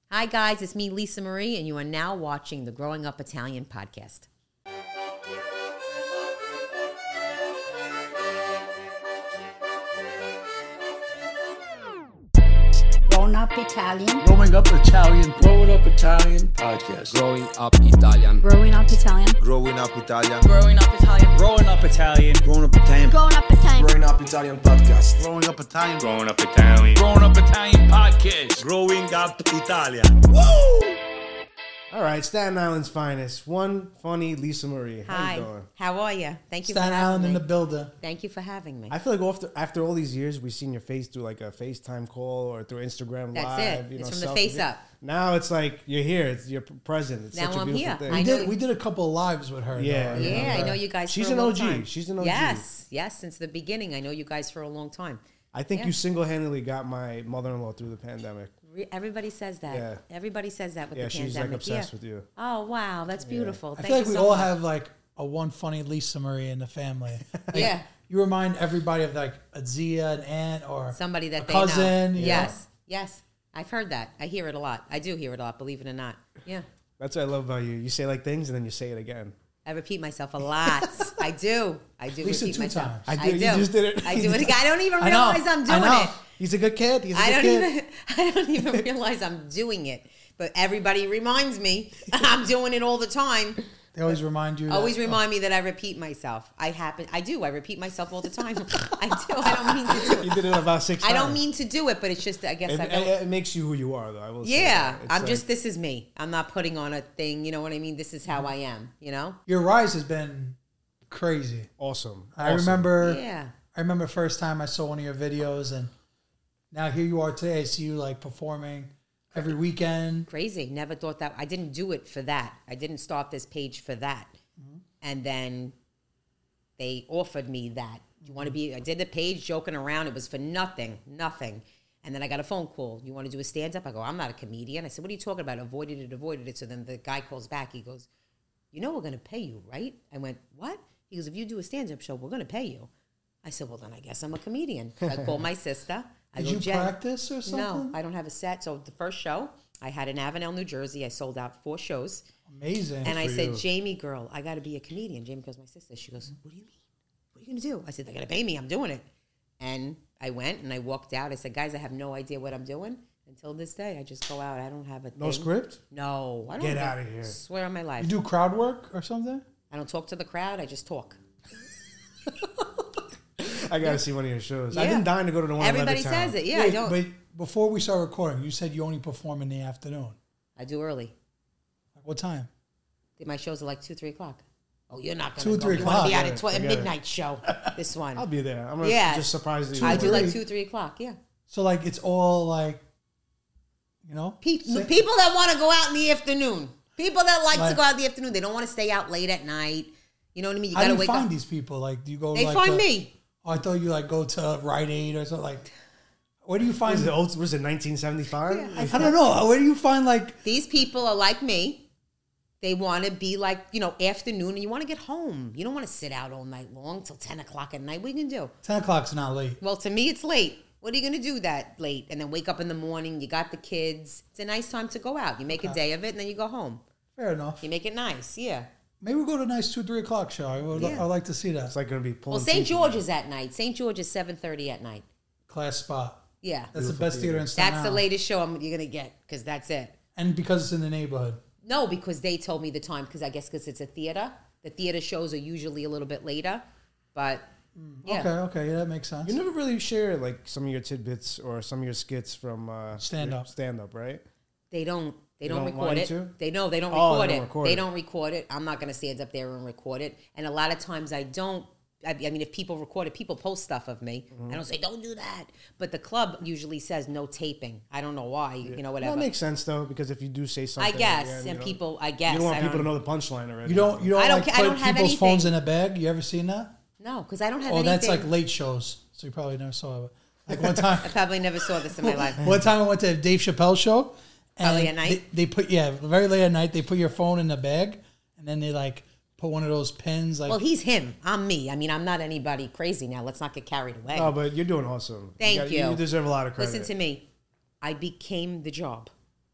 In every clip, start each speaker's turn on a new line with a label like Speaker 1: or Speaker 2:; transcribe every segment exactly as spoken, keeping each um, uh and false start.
Speaker 1: Hi, guys. It's me, Lisa Marie, and you are now watching the Growing Up Italian podcast.
Speaker 2: Growing Up Italian.
Speaker 3: Growing Up Italian. Growing Up Italian podcast.
Speaker 4: Growing Up Italian.
Speaker 5: Growing Up Italian.
Speaker 6: Growing Up Italian.
Speaker 5: Growing Up Italian.
Speaker 3: Growing Up Italian.
Speaker 6: Growing Up Italian.
Speaker 2: Growing Up Italian.
Speaker 6: Growing Up Italian podcast.
Speaker 3: Growing Up Italian.
Speaker 7: Growing Up Italian.
Speaker 3: Growing Up Italian podcast.
Speaker 6: Growing Up Italian.
Speaker 3: Woo!
Speaker 8: All right, Staten Island's finest. One funny Lisa Marie. How
Speaker 1: Hi.
Speaker 8: you doing?
Speaker 1: How are you? Thank you
Speaker 3: Staten
Speaker 1: for having
Speaker 3: Island
Speaker 1: me.
Speaker 3: in the building.
Speaker 1: Thank you for having me.
Speaker 8: I feel like after after all these years, we've seen your face through like a FaceTime call or through Instagram
Speaker 1: That's
Speaker 8: Live.
Speaker 1: it.
Speaker 8: You
Speaker 1: It's
Speaker 8: know,
Speaker 1: from the
Speaker 8: selfie.
Speaker 1: face up.
Speaker 8: Now it's like you're here. It's you're present. It's
Speaker 1: Now
Speaker 8: such a
Speaker 1: I'm
Speaker 8: beautiful
Speaker 1: here.
Speaker 8: thing.
Speaker 1: I
Speaker 3: We
Speaker 1: know
Speaker 3: did, we did a couple of lives with her.
Speaker 8: Yeah,
Speaker 3: though.
Speaker 1: yeah, I
Speaker 3: Uh,
Speaker 1: know you guys
Speaker 8: She's
Speaker 1: for a
Speaker 8: an
Speaker 1: long
Speaker 8: O G.
Speaker 1: time.
Speaker 8: She's an O G.
Speaker 1: Yes, yes, since the beginning. I know you guys for a long time.
Speaker 8: I think
Speaker 1: Yeah.
Speaker 8: you single-handedly got my mother-in-law through the pandemic.
Speaker 1: Re- Everybody says that.
Speaker 8: Yeah.
Speaker 1: Everybody says that with
Speaker 8: Yeah,
Speaker 1: the
Speaker 8: she's
Speaker 1: pandemic.
Speaker 8: like obsessed
Speaker 1: yeah.
Speaker 8: with you.
Speaker 1: Oh, wow. That's beautiful.
Speaker 3: I
Speaker 1: Thank
Speaker 3: feel like
Speaker 1: you
Speaker 3: we
Speaker 1: so
Speaker 3: all
Speaker 1: much.
Speaker 3: have like a one funny Lisa Marie in the family. Like,
Speaker 1: Yeah.
Speaker 3: You remind everybody of like a Zia, an aunt, or
Speaker 1: Somebody that
Speaker 3: a
Speaker 1: they
Speaker 3: cousin.
Speaker 1: know.
Speaker 3: you
Speaker 1: Yes,
Speaker 3: know?
Speaker 1: yes. I've heard that. I hear it a lot. I do hear it a lot, believe it or not. Yeah.
Speaker 8: That's what I love about you. You say like things and then you say it again.
Speaker 1: I repeat myself a lot. I do. I do
Speaker 3: At least
Speaker 1: repeat
Speaker 3: two
Speaker 1: myself.
Speaker 3: times.
Speaker 8: I do. You just did it.
Speaker 1: I do it again. I don't even
Speaker 3: I know.
Speaker 1: realize I'm
Speaker 3: I
Speaker 1: doing
Speaker 3: know.
Speaker 1: it.
Speaker 8: He's a good kid. He's a
Speaker 1: I
Speaker 8: good
Speaker 1: don't
Speaker 8: kid.
Speaker 1: even I don't even realize I'm doing it. But everybody reminds me I'm doing it all the time.
Speaker 3: They always remind you.
Speaker 1: Always
Speaker 3: that,
Speaker 1: remind me that I repeat myself. I happen I do. I repeat myself all the time. I do. I don't mean to do
Speaker 8: You
Speaker 1: it.
Speaker 8: did it about six
Speaker 1: I
Speaker 8: times.
Speaker 1: don't mean to do it, but it's just I guess
Speaker 8: It,
Speaker 1: I don't.
Speaker 8: it, it makes you who you are, though. I will say
Speaker 1: Yeah,
Speaker 8: that. It's
Speaker 1: I'm
Speaker 8: like-
Speaker 1: just this is me. I'm not putting on a thing, you know what I mean? This is how I am, you know?
Speaker 3: Your rise has been crazy.
Speaker 8: awesome.
Speaker 3: I
Speaker 8: Awesome.
Speaker 3: remember.
Speaker 1: Yeah.
Speaker 3: I remember the first time I saw one of your videos, and now here you are today. I see you like performing every weekend.
Speaker 1: Crazy. Never thought that. I didn't do it for that. I didn't start this page for that.
Speaker 3: Mm-hmm.
Speaker 1: And then they offered me that. You want to be, I did the page joking around. It was for nothing, nothing. And then I got a phone call. You want to do a stand-up? I go, I'm not a comedian. I said, what are you talking about? Avoided it, avoided it. So then the guy calls back. He goes, you know we're going to pay you, right? I went, what? He goes, if you do a stand-up show, we're going to pay you. I said, well, then I guess I'm a comedian. I called my sister. I
Speaker 3: Did
Speaker 1: go,
Speaker 3: you
Speaker 1: Jen,
Speaker 3: practice or something?
Speaker 1: No, I don't have a set. So the first show I had in Avenel, New Jersey. I sold out four shows.
Speaker 3: Amazing.
Speaker 1: And I
Speaker 8: for
Speaker 1: said,
Speaker 8: you.
Speaker 1: Jamie, girl, I got to be a comedian. Jamie goes, my sister. She goes, what do you mean? What are you going to do? I said, they're going to pay me. I'm doing it. And I went and I walked out. I said, guys, I have no idea what I'm doing. Until this day, I just go out. I don't have a
Speaker 8: No
Speaker 1: thing.
Speaker 8: script?
Speaker 1: No. I don't
Speaker 8: Get
Speaker 1: have-
Speaker 8: outta here.
Speaker 1: Swear on my life.
Speaker 3: you do crowd work or something?
Speaker 1: I don't talk to the crowd. I just talk.
Speaker 8: I got to see one of your shows.
Speaker 1: Yeah.
Speaker 8: I've been dying to go to the one
Speaker 1: Everybody
Speaker 8: in Levittown.
Speaker 1: says it. Yeah, I
Speaker 3: Wait,
Speaker 1: don't.
Speaker 3: But before we start recording, you said you only perform in the afternoon.
Speaker 1: I do early.
Speaker 3: Like what time?
Speaker 1: My shows are like two, three o'clock. Oh, you're not going
Speaker 3: Two,
Speaker 1: to go.
Speaker 3: three
Speaker 1: You want to be
Speaker 3: o'clock.
Speaker 1: out at tw- a
Speaker 8: I get it.
Speaker 1: midnight show. This one.
Speaker 8: I'll be there. I'm gonna
Speaker 1: Yeah.
Speaker 8: just surprise you.
Speaker 1: I do like
Speaker 3: three.
Speaker 1: two, three o'clock. Yeah.
Speaker 3: So like it's all like, you know,
Speaker 1: People,
Speaker 3: say-
Speaker 1: people that want to go out in the afternoon. People that like,
Speaker 3: Like-
Speaker 1: to go out in the afternoon. They don't want to stay out late at night. You know what I mean? You
Speaker 3: how
Speaker 1: got
Speaker 3: do
Speaker 1: to
Speaker 3: you
Speaker 1: wake
Speaker 3: find
Speaker 1: up.
Speaker 3: these people? Like, do you go?
Speaker 1: They
Speaker 3: like
Speaker 1: find
Speaker 3: to-
Speaker 1: me.
Speaker 3: Oh, I thought you like go to Rite Aid or something. Like, where do you
Speaker 8: What
Speaker 3: find?
Speaker 8: is it, old, was it nineteen seventy-five?
Speaker 3: I don't know. Where do you find like?
Speaker 1: These people are like me. They want to be like, you know, afternoon, and you want to get home. You don't want to sit out all night long till ten o'clock at night. What are you going to do?
Speaker 3: Ten o'clock's not late.
Speaker 1: Well, to me, it's late. What are you going to do that late? And then wake up in the morning. You got the kids. It's a nice time to go out. You make a day of it, and then you go home.
Speaker 3: Fair enough.
Speaker 1: You make it nice. Yeah.
Speaker 3: Maybe we go to a nice two, three o'clock show. I would.
Speaker 1: Yeah.
Speaker 3: I'd like to see that
Speaker 8: It's like going to be pulling
Speaker 1: Well, Saint
Speaker 8: teeth.
Speaker 1: George is at night. Saint George is seven thirty at night.
Speaker 3: class spot.
Speaker 1: Yeah.
Speaker 3: That's the best theater in Staten
Speaker 1: That's the
Speaker 3: Island.
Speaker 1: latest show I'm, you're going to get because that's it.
Speaker 3: And because it's in the neighborhood.
Speaker 1: No, because they told me the time because I guess because it's a theater. The theater shows are usually a little bit later. But, yeah.
Speaker 3: Okay, okay, yeah, that makes sense.
Speaker 8: You never really share like some of your tidbits or some of your skits from uh,
Speaker 3: Stand up.
Speaker 8: Stand up, right?
Speaker 1: They don't. They,
Speaker 8: They
Speaker 1: don't,
Speaker 8: don't
Speaker 1: record
Speaker 8: want
Speaker 1: it.
Speaker 8: you to?
Speaker 1: They know they don't
Speaker 8: Oh,
Speaker 1: record
Speaker 8: they
Speaker 1: it.
Speaker 8: don't record
Speaker 1: they
Speaker 8: it.
Speaker 1: don't record it. I'm not going to stand up there and record it. And a lot of times I don't. I, I mean, if people record it, people post stuff of me.
Speaker 8: Mm-hmm.
Speaker 1: I don't say don't do that. But the club usually says no taping. I don't know why. You know, whatever.
Speaker 8: That makes sense though, because if you do say something,
Speaker 1: I guess,
Speaker 8: again, you
Speaker 1: and
Speaker 8: know,
Speaker 1: people. I guess
Speaker 8: you don't want
Speaker 1: I
Speaker 8: people to
Speaker 1: don't,
Speaker 8: know the punchline already.
Speaker 3: You don't. You don't.
Speaker 1: I don't
Speaker 3: like,
Speaker 1: ca- I
Speaker 3: put
Speaker 1: don't have
Speaker 3: people's phones
Speaker 1: anything.
Speaker 3: in a bag. You ever seen that?
Speaker 1: No, because I don't have
Speaker 3: Oh,
Speaker 1: anything.
Speaker 3: that's like late shows. So you probably never saw it. Like one time.
Speaker 1: I probably never saw this in my life.
Speaker 3: One time I went to a Dave Chappelle show. And
Speaker 1: Probably at night?
Speaker 3: They, they put, yeah, very late at night, they put your phone in the bag, and then they like put one of those pins. Like,
Speaker 1: Well, he's him. I'm me. I mean, I'm not anybody crazy now. Let's not get carried away.
Speaker 8: No, but you're doing awesome.
Speaker 1: Thank
Speaker 8: got-
Speaker 1: you.
Speaker 8: You deserve a lot of credit.
Speaker 1: Listen to me. I became the job.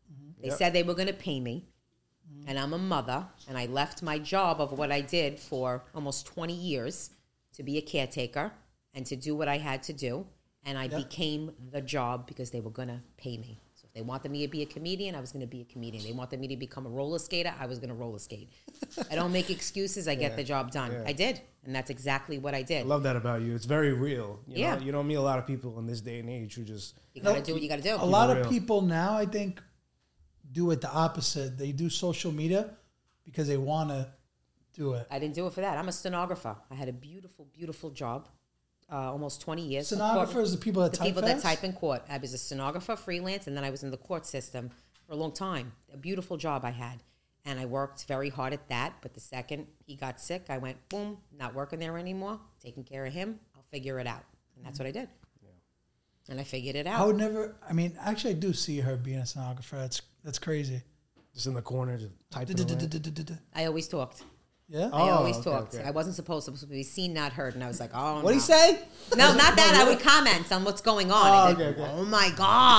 Speaker 1: They
Speaker 8: Yep.
Speaker 1: said they were going to pay me, and I'm a mother, and I left my job of what I did for almost twenty years to be a caretaker and to do what I had to do, and I became the job because they were going to pay me. So if they wanted me to be a comedian, I was going to be a comedian. They wanted me to become a roller skater, I was going to roller skate. I don't make excuses. I get the job done.
Speaker 8: Yeah.
Speaker 1: I did, and that's exactly what I did.
Speaker 8: I love that about you. It's very real. You
Speaker 1: Yeah.
Speaker 8: know? You don't meet a lot of people in this day and age who just
Speaker 1: You got to
Speaker 3: No,
Speaker 1: do what you got to do.
Speaker 3: A lot
Speaker 8: real.
Speaker 3: of people now, I think, do it the opposite. They do social media because they want to do it.
Speaker 1: I didn't do it for that. I'm a stenographer. I had a beautiful, beautiful job, uh, almost twenty years.
Speaker 3: Stenographers, the people that
Speaker 1: the
Speaker 3: type
Speaker 1: people that
Speaker 3: fast?
Speaker 1: type in court. I was a stenographer, freelance, and then I was in the court system for a long time. A beautiful job I had, and I worked very hard at that. But the second he got sick, I went boom, not working there anymore. Taking care of him, I'll figure it out, and that's what I did. And I figured it out.
Speaker 3: I would never. I mean, actually, I do see her being a stenographer. That's that's crazy.
Speaker 8: just in the corner just typing away.
Speaker 1: I always talked.
Speaker 3: Yeah.
Speaker 1: I
Speaker 8: Oh,
Speaker 1: always
Speaker 8: okay,
Speaker 1: talked.
Speaker 8: okay.
Speaker 1: I wasn't supposed to, supposed to be seen, not heard, and I was like, oh,
Speaker 8: What'd he
Speaker 1: no.
Speaker 8: say?
Speaker 1: No, not that. I would comment on what's going on.
Speaker 8: Oh,
Speaker 1: I'd be
Speaker 8: okay,
Speaker 1: like,
Speaker 8: okay.
Speaker 1: oh my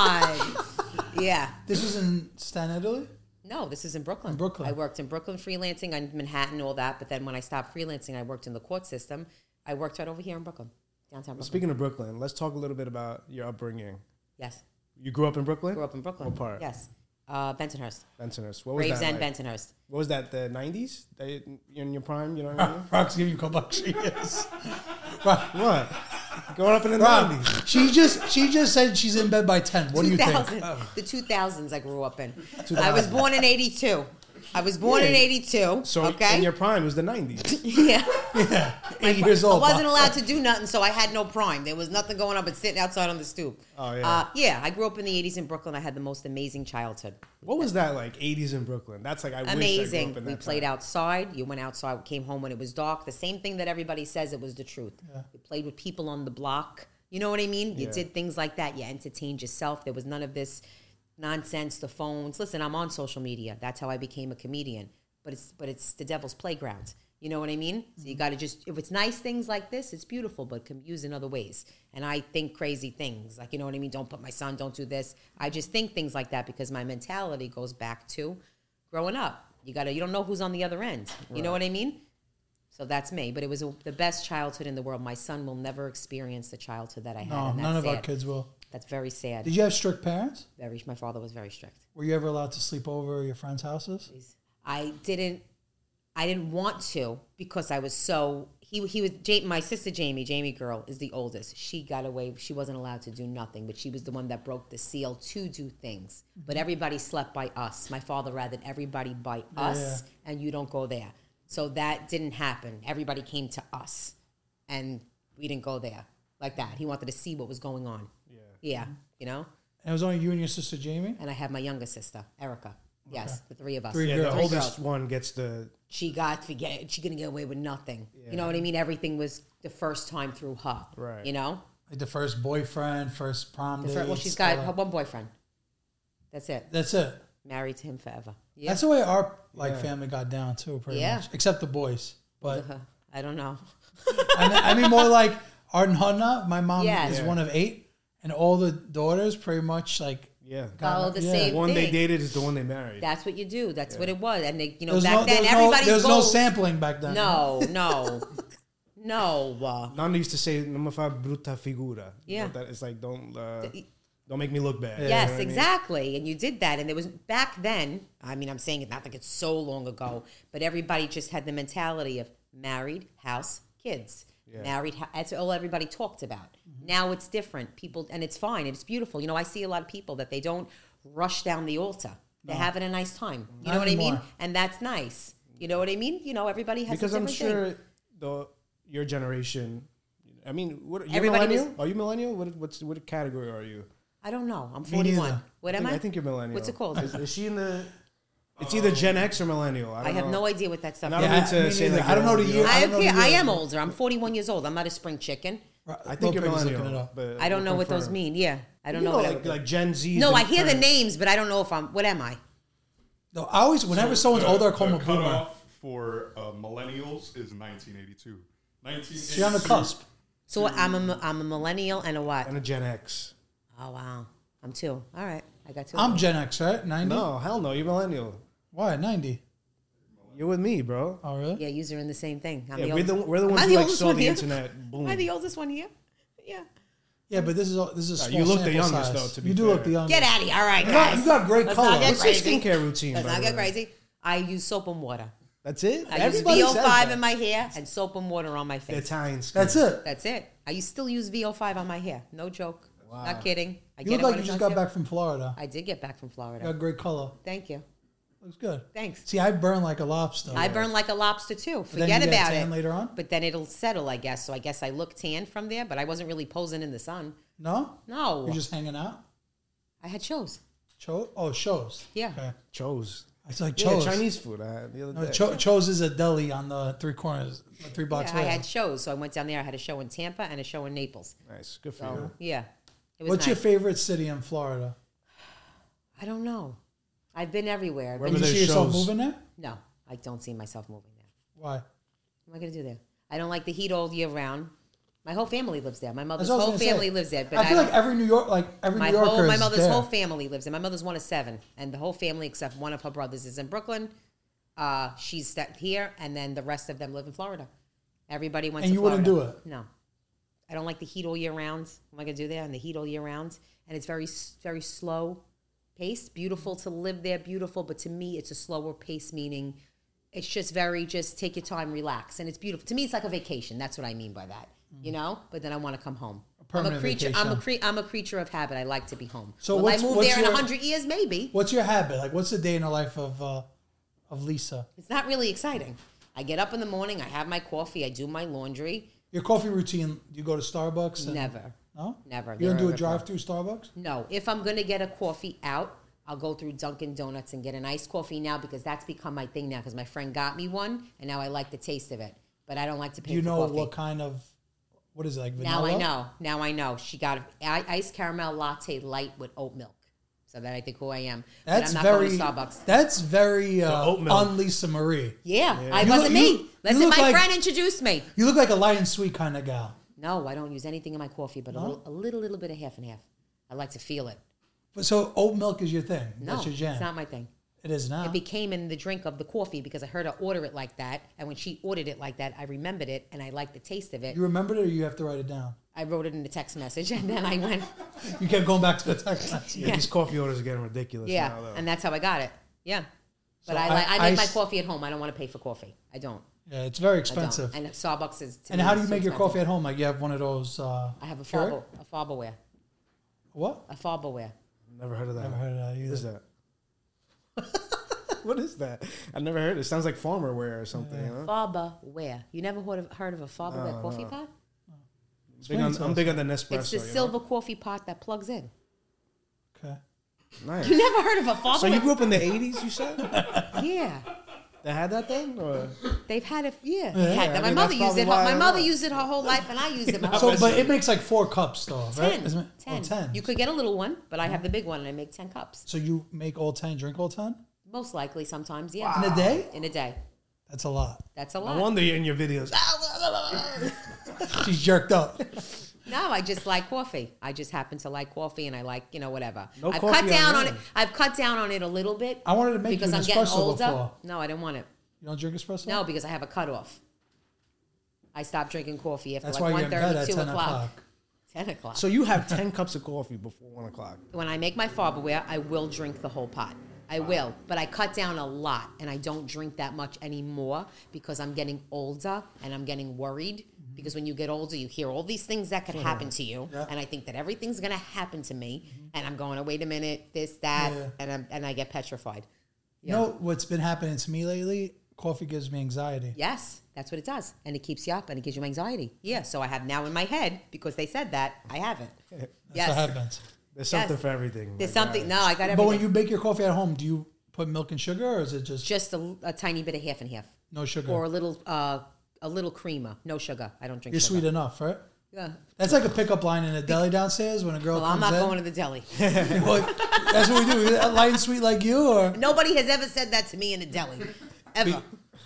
Speaker 1: God. Yeah.
Speaker 3: This was in Stan, Italy.
Speaker 1: No, this is in Brooklyn.
Speaker 3: In Brooklyn.
Speaker 1: I worked in Brooklyn freelancing, on Manhattan, all that. But then when I stopped freelancing, I worked in the court system. I worked right over here in Brooklyn, downtown Brooklyn.
Speaker 8: Speaking of Brooklyn, let's talk a little bit about your upbringing.
Speaker 1: Yes.
Speaker 8: You grew up in Brooklyn?
Speaker 1: Grew up in Brooklyn.
Speaker 8: What part?
Speaker 1: Yes. Uh, Bensonhurst.
Speaker 8: Bensonhurst. What was that
Speaker 1: Gravesend,
Speaker 8: like?
Speaker 1: Bensonhurst.
Speaker 8: What was that, the nineties? That you- in your prime, you know what I mean?
Speaker 3: Rock's giving you a couple bucks. She is. Rock,
Speaker 8: What? Growing up in the
Speaker 3: Rock,
Speaker 8: nineties.
Speaker 3: she just she just said she's in bed by ten. What do you
Speaker 1: two
Speaker 3: think?
Speaker 1: thousand. The two thousands I grew up in. I was born in eighty-two. I was born in
Speaker 8: Yeah.
Speaker 1: eighty-two.
Speaker 8: So
Speaker 1: okay.
Speaker 8: in your prime was the nineties.
Speaker 1: yeah.
Speaker 3: Yeah, eight years
Speaker 1: I
Speaker 3: old.
Speaker 1: wasn't allowed to do nothing, so I had no prime. There was nothing going on but sitting outside on the stoop.
Speaker 8: Oh, yeah.
Speaker 1: Uh, yeah, I grew up in the eighties in Brooklyn. I had the most amazing childhood.
Speaker 8: What was that like? eighties in Brooklyn. That's like I wish I grew
Speaker 1: Amazing.
Speaker 8: up in
Speaker 1: We
Speaker 8: that
Speaker 1: played
Speaker 8: time.
Speaker 1: outside. You went outside, came home when it was dark. The same thing that everybody says, it was the truth. You played with people on the block. You know what I mean? You
Speaker 8: Yeah.
Speaker 1: did things like that. You entertained yourself. There was none of this nonsense, the phones. Listen, I'm on social media. That's how I became a comedian. But it's but it's the devil's playground. You know what I mean? So you got to just, if it's nice things like this, it's beautiful, but can be used in other ways. And I think crazy things. Like, you know what I mean? Don't put my son, don't do this. I just think things like that because my mentality goes back to growing up. You got to, you don't know who's on the other end. You know what I mean? So that's me. But it was a, the best childhood in the world. My son will never experience the childhood that I had.
Speaker 3: No,
Speaker 1: and that's
Speaker 3: none of our
Speaker 1: sad.
Speaker 3: kids will.
Speaker 1: That's very sad.
Speaker 3: Did you have strict parents?
Speaker 1: Very, my father was very strict.
Speaker 3: Were you ever allowed to sleep over at your friends' houses?
Speaker 1: I didn't. I didn't want to because I was so he he was Ja- my sister Jamie Jamie girl is the oldest. She got away. She wasn't allowed to do nothing, but she was the one that broke the seal to do things. But everybody slept by us. My father rather everybody by us, and you don't go there. So that didn't happen. Everybody came to us, and we didn't go there like that. He wanted to see what was going on. Yeah, yeah, you know.
Speaker 3: And it was only you and your sister Jamie?
Speaker 1: And I have my younger sister Erica. Yes, the three of us.
Speaker 3: Three
Speaker 8: Yeah,
Speaker 3: girls.
Speaker 8: the
Speaker 3: Three
Speaker 8: oldest one gets the
Speaker 1: She got to get. She couldn't get away with nothing. You know what I mean? Everything was the first time through her.
Speaker 8: Right.
Speaker 1: You know.
Speaker 3: Like the first boyfriend, first prom
Speaker 1: The
Speaker 3: date.
Speaker 1: fir- well, she's got her one boyfriend. That's it.
Speaker 3: That's it.
Speaker 1: Married to him forever. Yeah.
Speaker 3: That's the way our like family got down too, pretty
Speaker 1: Yeah.
Speaker 3: much. Except the boys. But
Speaker 1: I don't know.
Speaker 3: I, mean, I mean more like Art and Hannah. My mom
Speaker 1: Yeah.
Speaker 3: is
Speaker 8: Yeah.
Speaker 3: one of eight, and all the daughters pretty much like
Speaker 8: yeah.
Speaker 1: Follow the
Speaker 3: yeah.
Speaker 1: same
Speaker 8: The one
Speaker 1: thing.
Speaker 8: they dated is the one they married.
Speaker 1: That's what you do. That's what it was. And they, you know,
Speaker 3: There was
Speaker 1: back
Speaker 3: no, there
Speaker 1: then
Speaker 3: was no,
Speaker 1: everybody's
Speaker 3: there was no
Speaker 1: goals-
Speaker 3: sampling back then.
Speaker 1: No, no, no. Uh,
Speaker 8: Nana used to say, "No me fa brutta figura." You know,
Speaker 1: Yeah.
Speaker 8: that it's like don't uh, don't make me look bad.
Speaker 3: Yeah.
Speaker 8: You know
Speaker 1: Yes,
Speaker 8: what I mean?
Speaker 1: exactly. And you did that. And there was back then, I mean, I'm saying it not like it's so long ago, but everybody just had the mentality of married, house, kids. Married, hou- that's all everybody talked about. Now it's different. People, and it's fine. It's beautiful. You know, I see a lot of people that they don't rush down the altar. They're having a nice time. You
Speaker 3: Not
Speaker 1: know what I mean?
Speaker 3: anymore.
Speaker 1: And that's nice. You know what I mean? You know, everybody has
Speaker 8: Because
Speaker 1: a
Speaker 8: I'm
Speaker 1: different
Speaker 8: sure
Speaker 1: thing.
Speaker 8: the your generation. I mean, what you
Speaker 1: Everybody
Speaker 8: millennial?
Speaker 1: was-
Speaker 8: Are you millennial? What what's what category are you?
Speaker 1: I don't know. I'm
Speaker 3: Me
Speaker 1: forty-one.
Speaker 3: neither.
Speaker 1: What
Speaker 8: I
Speaker 1: am
Speaker 8: think,
Speaker 1: I?
Speaker 8: I think you're millennial.
Speaker 1: What's it called?
Speaker 8: Is, is she in the? It's either Gen X or millennial. I,
Speaker 1: I
Speaker 8: don't
Speaker 1: have
Speaker 8: know.
Speaker 1: no idea what that stuff
Speaker 8: And I
Speaker 1: is.
Speaker 8: don't
Speaker 3: Yeah,
Speaker 8: mean to
Speaker 3: me
Speaker 8: say
Speaker 3: neither.
Speaker 8: like
Speaker 3: I don't know
Speaker 8: you're
Speaker 3: the
Speaker 8: old,
Speaker 3: year.
Speaker 8: you
Speaker 1: I,
Speaker 3: I don't know
Speaker 1: am,
Speaker 3: the
Speaker 1: I
Speaker 3: year.
Speaker 1: am older. I'm forty-one years old. I'm not a spring chicken.
Speaker 8: I think you're
Speaker 3: Lopez is looking it
Speaker 8: millennial.
Speaker 3: up.
Speaker 8: But
Speaker 1: I don't know
Speaker 8: we'll
Speaker 1: what those
Speaker 8: confirm.
Speaker 1: mean. Yeah, I don't
Speaker 8: You
Speaker 1: know.
Speaker 8: know,
Speaker 1: what
Speaker 8: like
Speaker 1: I,
Speaker 8: like Gen Z.
Speaker 1: no,
Speaker 8: the
Speaker 1: I hear the
Speaker 8: term.
Speaker 1: names, but I don't know if I'm. What am I?
Speaker 3: No, I always whenever someone's
Speaker 4: the,
Speaker 3: older, I call them
Speaker 4: the
Speaker 3: a boomer.
Speaker 4: cutoff for uh, millennials is nineteen eighty-two. nineteen eighty-two.
Speaker 3: She's on the cusp.
Speaker 1: So I'm a I'm a millennial and a what?
Speaker 8: and a Gen X.
Speaker 1: Oh wow, I'm two. All right. I got two.
Speaker 3: I'm
Speaker 1: of them.
Speaker 3: Gen X, right? ninety?
Speaker 8: No, hell no. You're millennial.
Speaker 3: Why? ninety.
Speaker 8: You're with me, bro.
Speaker 3: Oh, really?
Speaker 1: Yeah, you're in the same thing. I'm
Speaker 8: Yeah,
Speaker 1: the
Speaker 8: we're the,
Speaker 1: oldest.
Speaker 8: we're the
Speaker 1: Am
Speaker 8: ones
Speaker 1: I
Speaker 8: who
Speaker 1: the
Speaker 8: like
Speaker 1: oldest
Speaker 8: saw
Speaker 1: one
Speaker 8: the
Speaker 1: here?
Speaker 8: internet boom.
Speaker 1: Am I the oldest one here? Yeah.
Speaker 3: Yeah, but this is all, this is a
Speaker 8: Nah,
Speaker 3: small
Speaker 8: you look the
Speaker 3: sample
Speaker 8: youngest,
Speaker 3: size.
Speaker 8: though, to be
Speaker 3: You do
Speaker 8: fair.
Speaker 3: look the youngest.
Speaker 1: Get out of here. All right,
Speaker 3: You got,
Speaker 1: guys.
Speaker 3: you got great
Speaker 1: Let's
Speaker 3: color.
Speaker 1: not get
Speaker 8: What's your
Speaker 1: crazy.
Speaker 8: skincare routine,
Speaker 1: Let's
Speaker 8: by
Speaker 1: not
Speaker 8: the
Speaker 1: get
Speaker 8: way?
Speaker 1: crazy. I use soap and water.
Speaker 8: That's it?
Speaker 1: I
Speaker 8: Everybody
Speaker 1: use V O
Speaker 8: says
Speaker 1: five
Speaker 8: that.
Speaker 1: in my hair and soap and water on my
Speaker 8: The
Speaker 1: face.
Speaker 8: Italian skin.
Speaker 3: That's it.
Speaker 1: That's it. I use- still use V O five on my hair. No joke. Not kidding. I
Speaker 3: You
Speaker 1: get
Speaker 3: look
Speaker 1: it
Speaker 3: like
Speaker 1: when
Speaker 3: you
Speaker 1: it's
Speaker 3: just
Speaker 1: on
Speaker 3: got
Speaker 1: sale.
Speaker 3: back from Florida.
Speaker 1: I did get back from
Speaker 3: You
Speaker 1: Florida.
Speaker 3: got great color.
Speaker 1: Thank you.
Speaker 3: Looks good.
Speaker 1: Thanks.
Speaker 3: See, I burn like a lobster.
Speaker 1: I burn like a lobster too.
Speaker 3: then
Speaker 1: Forget
Speaker 3: you get
Speaker 1: about
Speaker 3: tan
Speaker 1: it.
Speaker 3: later on?
Speaker 1: But then it'll settle, I guess. So I guess I look tan from there, but I wasn't really posing in the sun.
Speaker 3: No?
Speaker 1: No.
Speaker 3: You're just hanging out?
Speaker 1: I had shows.
Speaker 3: Cho- oh, Shows.
Speaker 1: Yeah.
Speaker 3: Okay.
Speaker 8: Chose.
Speaker 3: It's like
Speaker 8: Yeah,
Speaker 3: Cho's.
Speaker 8: Chinese food I had the other
Speaker 3: No,
Speaker 8: day.
Speaker 3: Cho- Cho's is a deli on the three corners, the three blocks
Speaker 1: Yeah, I
Speaker 3: away.
Speaker 1: had shows. So I went down there. I had a show in Tampa and a show in Naples.
Speaker 8: Nice. Good for
Speaker 1: So
Speaker 8: you.
Speaker 1: yeah. It was
Speaker 3: What's your
Speaker 1: nice.
Speaker 3: favorite city in Florida?
Speaker 1: I don't know. I've been everywhere. I've
Speaker 8: Where
Speaker 1: been-
Speaker 3: Can you
Speaker 8: there's
Speaker 3: see yourself
Speaker 8: shows.
Speaker 3: moving there?
Speaker 1: no, I don't see myself moving there.
Speaker 3: Why?
Speaker 1: What am I going to do there? I don't like the heat all year round. My whole family lives there. My mother's
Speaker 3: That's what I
Speaker 1: whole
Speaker 3: was gonna
Speaker 1: family
Speaker 3: say.
Speaker 1: lives there. But
Speaker 3: I feel
Speaker 1: don't-
Speaker 3: like every New York, like every
Speaker 1: my
Speaker 3: New Yorker
Speaker 1: whole my
Speaker 3: is
Speaker 1: mother's
Speaker 3: there.
Speaker 1: whole family lives there. My mother's one of seven, and the whole family except one of her brothers is in Brooklyn. Uh, she's st- here, and then the rest of them live in Florida. Everybody went
Speaker 3: And
Speaker 1: to
Speaker 3: you
Speaker 1: Florida.
Speaker 3: wouldn't do it?
Speaker 1: No, I don't like the heat all year round. What am I gonna do there in the heat all year round? And it's very very slow paced. Beautiful to live there, beautiful, but to me it's a slower pace. Meaning, it's just very just take your time, relax, and it's beautiful. To me, it's like a vacation. That's what I mean by that. You know, but then I want to come home. I'm a
Speaker 3: permanent
Speaker 1: creature. I'm a
Speaker 3: vacation.
Speaker 1: cre- I'm a creature of habit. I like to be home.
Speaker 3: So
Speaker 1: Will
Speaker 3: what's-
Speaker 1: I move
Speaker 3: what's
Speaker 1: there in
Speaker 3: your-
Speaker 1: a hundred years? Maybe.
Speaker 3: What's your habit? Like, what's the day in the life of uh, of Lisa?
Speaker 1: It's not really exciting. I get up in the morning. I have my coffee. I do my laundry.
Speaker 3: Your coffee routine? You go to Starbucks? And,
Speaker 1: Never.
Speaker 3: No.
Speaker 1: Never.
Speaker 3: You don't
Speaker 1: They're
Speaker 3: do a
Speaker 1: a
Speaker 3: drive-through Starbucks?
Speaker 1: No. If I'm gonna get a coffee out, I'll go through Dunkin' Donuts and get an iced coffee now because that's become my thing now. Because my friend got me one, and now I like the taste of it. But I don't like to pay
Speaker 3: Do you
Speaker 1: for
Speaker 3: know
Speaker 1: coffee.
Speaker 3: what kind of? What is it like?
Speaker 1: Now
Speaker 3: Vanilla?
Speaker 1: I know. Now I know. She got an iced caramel latte light with oat milk. So that I think who I am.
Speaker 3: That's
Speaker 1: but I'm not
Speaker 3: very.
Speaker 1: going to Starbucks.
Speaker 3: That's very uh,
Speaker 8: oat milk.
Speaker 3: on Lisa Marie.
Speaker 1: Yeah, I
Speaker 3: You
Speaker 1: wasn't
Speaker 3: look-
Speaker 1: me.
Speaker 3: you- you
Speaker 1: Listen,
Speaker 3: look
Speaker 1: my
Speaker 3: like-
Speaker 1: friend introduced me.
Speaker 3: You look like a light and sweet kind of gal.
Speaker 1: No, I don't use anything in my coffee, but a little, a little, little bit of half and half. I like to feel it.
Speaker 3: But so oat milk is your thing.
Speaker 1: No,
Speaker 3: That's your jam.
Speaker 1: it's not my thing.
Speaker 3: It is now.
Speaker 1: It became in the drink of the coffee because I heard her order it like that, and when she ordered it like that, I remembered it and I liked the taste of it.
Speaker 3: You remembered it, or you have to write it down?
Speaker 1: I wrote it in the text message, and then I went,
Speaker 3: You kept going back to the text message.
Speaker 8: Yeah, these coffee orders are getting ridiculous
Speaker 1: yeah,
Speaker 8: now, though.
Speaker 1: and that's how I got it. Yeah, but
Speaker 3: So
Speaker 1: I,
Speaker 3: I-
Speaker 1: like I make my
Speaker 3: ice-
Speaker 1: coffee at home. I don't want to pay for coffee. I don't.
Speaker 3: Yeah, it's very
Speaker 1: I
Speaker 3: expensive.
Speaker 1: don't. And Starbucks is. To
Speaker 3: And
Speaker 1: me,
Speaker 3: how do you
Speaker 1: so
Speaker 3: make your
Speaker 1: expensive.
Speaker 3: coffee at home? Like you have one of those. Uh,
Speaker 1: I have a
Speaker 3: Keurig?
Speaker 1: Farberware. A Farberware.
Speaker 3: What?
Speaker 1: A Farberware.
Speaker 8: Never heard of that.
Speaker 3: Never heard of that
Speaker 8: What
Speaker 3: either.
Speaker 8: is that? What is that? I've never heard it. It sounds like farmer wear or something. You know?
Speaker 1: Farberware. You never heard of, heard of a Farberware
Speaker 8: No,
Speaker 1: coffee
Speaker 8: no.
Speaker 1: pot?
Speaker 8: Big on,
Speaker 3: to
Speaker 8: I'm
Speaker 3: us.
Speaker 8: big on the Nespresso.
Speaker 1: It's the
Speaker 8: you know?
Speaker 1: silver coffee pot that plugs in.
Speaker 3: Okay.
Speaker 8: Nice.
Speaker 1: You never heard of a Farberware?
Speaker 8: So you grew up in the eighties, you said?
Speaker 1: Yeah.
Speaker 8: They had that then? Or?
Speaker 1: They've had it. Yeah. They
Speaker 3: Yeah,
Speaker 1: had
Speaker 8: I
Speaker 1: that. My
Speaker 8: mean,
Speaker 1: mother
Speaker 8: that's
Speaker 1: used it.
Speaker 8: probably why
Speaker 1: My
Speaker 8: I
Speaker 1: mother
Speaker 8: know.
Speaker 1: used it her whole life, and I used it my whole
Speaker 3: So,
Speaker 1: life.
Speaker 3: but it makes like four cups, though, right?
Speaker 1: Ten.
Speaker 3: Isn't it?
Speaker 1: Ten.
Speaker 3: Oh, ten.
Speaker 1: You could get a little one, but I have the big one, and I make ten cups.
Speaker 3: So you make all ten, drink all ten
Speaker 1: Most likely, sometimes, yeah.
Speaker 3: in a day?
Speaker 1: In a day.
Speaker 3: That's a lot.
Speaker 1: That's a
Speaker 8: No
Speaker 1: lot.
Speaker 8: wonder you're in your videos.
Speaker 3: She's jerked up.
Speaker 1: No, I just like coffee. I just happen to like coffee, and I like you know whatever.
Speaker 8: No
Speaker 1: I've
Speaker 8: coffee
Speaker 1: cut down
Speaker 8: on
Speaker 1: on it.
Speaker 8: men.
Speaker 1: I've cut down on it a little bit.
Speaker 3: I wanted to make
Speaker 1: because
Speaker 3: you an
Speaker 1: I'm getting
Speaker 3: espresso
Speaker 1: older.
Speaker 3: before.
Speaker 1: No, I didn't want it.
Speaker 3: You don't drink espresso?
Speaker 1: No, because I have a cutoff. I stopped drinking coffee after
Speaker 3: That's
Speaker 1: like
Speaker 3: why you're
Speaker 1: one
Speaker 3: in bed
Speaker 1: thirty,
Speaker 3: at
Speaker 1: two
Speaker 3: ten
Speaker 1: o'clock.
Speaker 3: o'clock.
Speaker 1: Ten o'clock.
Speaker 8: So you have ten cups of coffee before one o'clock.
Speaker 1: When I make my Farberware, I will drink the whole pot. I will, but I cut down a lot, and I don't drink that much anymore because I'm getting older and I'm getting worried.
Speaker 3: Mm-hmm.
Speaker 1: Because when you get older, you hear all these things that could happen to you,
Speaker 3: Yeah.
Speaker 1: and I think that everything's going to happen to me, and I'm going, oh, wait a minute, this, that,
Speaker 3: Yeah.
Speaker 1: and I'm, and I get petrified.
Speaker 3: You know what's been happening to me lately? Coffee gives me anxiety.
Speaker 1: Yes, that's what it does, and it keeps you up, and it gives you anxiety. Yeah, so I have now in my head because they said that I have it.
Speaker 3: That's
Speaker 1: yes,
Speaker 3: what happens.
Speaker 8: There's
Speaker 1: Yes.
Speaker 8: something for everything.
Speaker 1: there's
Speaker 8: my
Speaker 1: something.
Speaker 8: guy.
Speaker 1: No, I got everything.
Speaker 3: But when you make your coffee at home, do you put milk and sugar, or is it just,
Speaker 1: just a, a tiny bit of half and half,
Speaker 3: no sugar?
Speaker 1: or a little, uh, a little creamer, no sugar. I don't drink.
Speaker 3: You're
Speaker 1: sugar.
Speaker 3: sweet enough, right?
Speaker 1: Yeah.
Speaker 3: That's like a pickup line in a deli downstairs when a girl
Speaker 1: Well, I'm
Speaker 3: comes
Speaker 1: not
Speaker 3: in.
Speaker 1: going to the deli.
Speaker 3: Well, that's what we do. Light and sweet like you, or
Speaker 1: Nobody has ever said that to me in a deli, ever.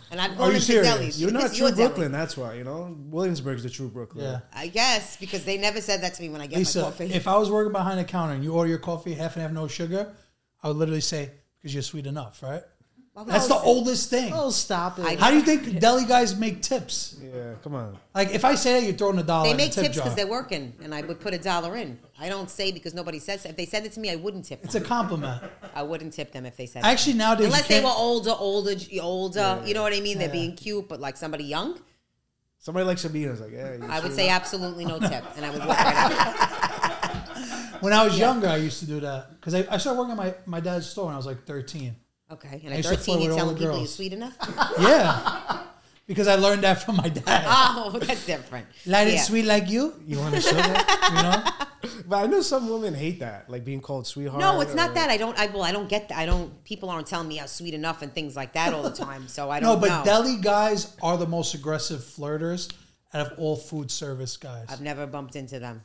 Speaker 1: And I've
Speaker 3: Are
Speaker 1: gone
Speaker 3: you
Speaker 1: into
Speaker 3: serious?
Speaker 1: delis.
Speaker 8: You're not
Speaker 1: This is
Speaker 8: true
Speaker 1: your deli.
Speaker 8: Brooklyn. That's why, you know. Williamsburg's the true Brooklyn.
Speaker 3: Yeah.
Speaker 1: I guess, because they never said that to me when I get my
Speaker 3: Lisa,
Speaker 1: coffee.
Speaker 3: if I was working behind the counter and you order your coffee half and half no sugar, I would literally say, because you're sweet enough, right?
Speaker 1: Well,
Speaker 3: That's the
Speaker 1: well,
Speaker 3: oldest thing.
Speaker 8: Oh, stop it.
Speaker 1: I-
Speaker 3: How do you think deli guys make tips?
Speaker 8: yeah, come on.
Speaker 3: Like, if I say that, you're throwing a dollar
Speaker 1: They
Speaker 3: in
Speaker 1: make
Speaker 3: the tip
Speaker 1: tips
Speaker 3: jar.
Speaker 1: because they're working, and I would put a dollar in. I don't say because nobody says it. If they said it to me, I wouldn't tip
Speaker 3: It's
Speaker 1: them.
Speaker 3: a compliment.
Speaker 1: I wouldn't tip them if they said
Speaker 3: Actually,
Speaker 1: it.
Speaker 3: nowadays,
Speaker 1: Unless
Speaker 3: you
Speaker 1: they
Speaker 3: can't-
Speaker 1: were older, older, older. You know what I mean? They're
Speaker 3: Yeah.
Speaker 1: being cute, but like somebody young,
Speaker 8: Somebody like Sabina's like, yeah.
Speaker 1: I would say absolutely no tip, and I would walk right out.
Speaker 3: When I was younger, I used to do that. Because I, I started working at my, my dad's store when I was like thirteen.
Speaker 1: Okay, and
Speaker 3: I
Speaker 1: at
Speaker 3: used to
Speaker 1: thirteen,
Speaker 3: flirt
Speaker 1: you're
Speaker 3: with all
Speaker 1: telling
Speaker 3: the
Speaker 1: people you're
Speaker 3: girls.
Speaker 1: sweet enough?
Speaker 3: Yeah. Because I learned that from my dad.
Speaker 1: Oh, that's different.
Speaker 3: Like it
Speaker 1: Yeah.
Speaker 3: sweet like you,
Speaker 8: You want to show that?
Speaker 3: you know?
Speaker 8: But I know some women hate that, like being called sweetheart.
Speaker 1: No, it's
Speaker 8: or-
Speaker 1: not that. I don't. I well, I don't get that. I don't. People aren't telling me I'm sweet enough and things like that all the time. So I
Speaker 3: No,
Speaker 1: don't
Speaker 3: but
Speaker 1: know.
Speaker 3: deli guys are the most aggressive flirters out of all food service guys.
Speaker 1: I've never bumped into them.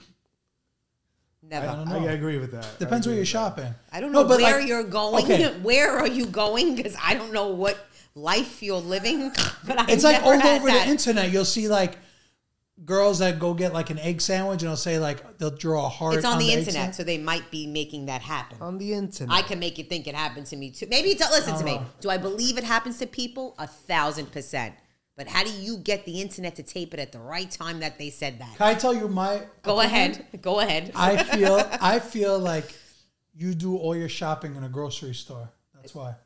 Speaker 8: I,
Speaker 1: Never.
Speaker 3: don't
Speaker 8: I,
Speaker 3: know.
Speaker 8: agree with that.
Speaker 3: Depends
Speaker 8: I
Speaker 3: where
Speaker 8: agree
Speaker 3: you're
Speaker 8: with that.
Speaker 3: shopping.
Speaker 1: I don't
Speaker 3: No,
Speaker 1: know
Speaker 3: but
Speaker 1: where
Speaker 3: like-
Speaker 1: you're going.
Speaker 3: okay.
Speaker 1: Where are you going? Because I don't know what life you're living. But I
Speaker 3: It's like
Speaker 1: never
Speaker 3: all
Speaker 1: had
Speaker 3: over
Speaker 1: that.
Speaker 3: the internet. You'll see like girls that go get like an egg sandwich and they'll say like they'll draw a heart.
Speaker 1: It's on, the,
Speaker 3: egg
Speaker 1: internet,
Speaker 3: sandwich.
Speaker 1: so they might be making that happen.
Speaker 8: On the internet.
Speaker 1: I can make you think it happened to me too. Maybe it does. Listen to me. Do I believe it happens to people? A thousand percent. But how do you get the internet to tape it at the right time that they said that?
Speaker 3: Can I tell you my?
Speaker 1: Go
Speaker 3: opinion?
Speaker 1: ahead. Go ahead.
Speaker 3: I feel I feel like you do all your shopping in a grocery store. That's why.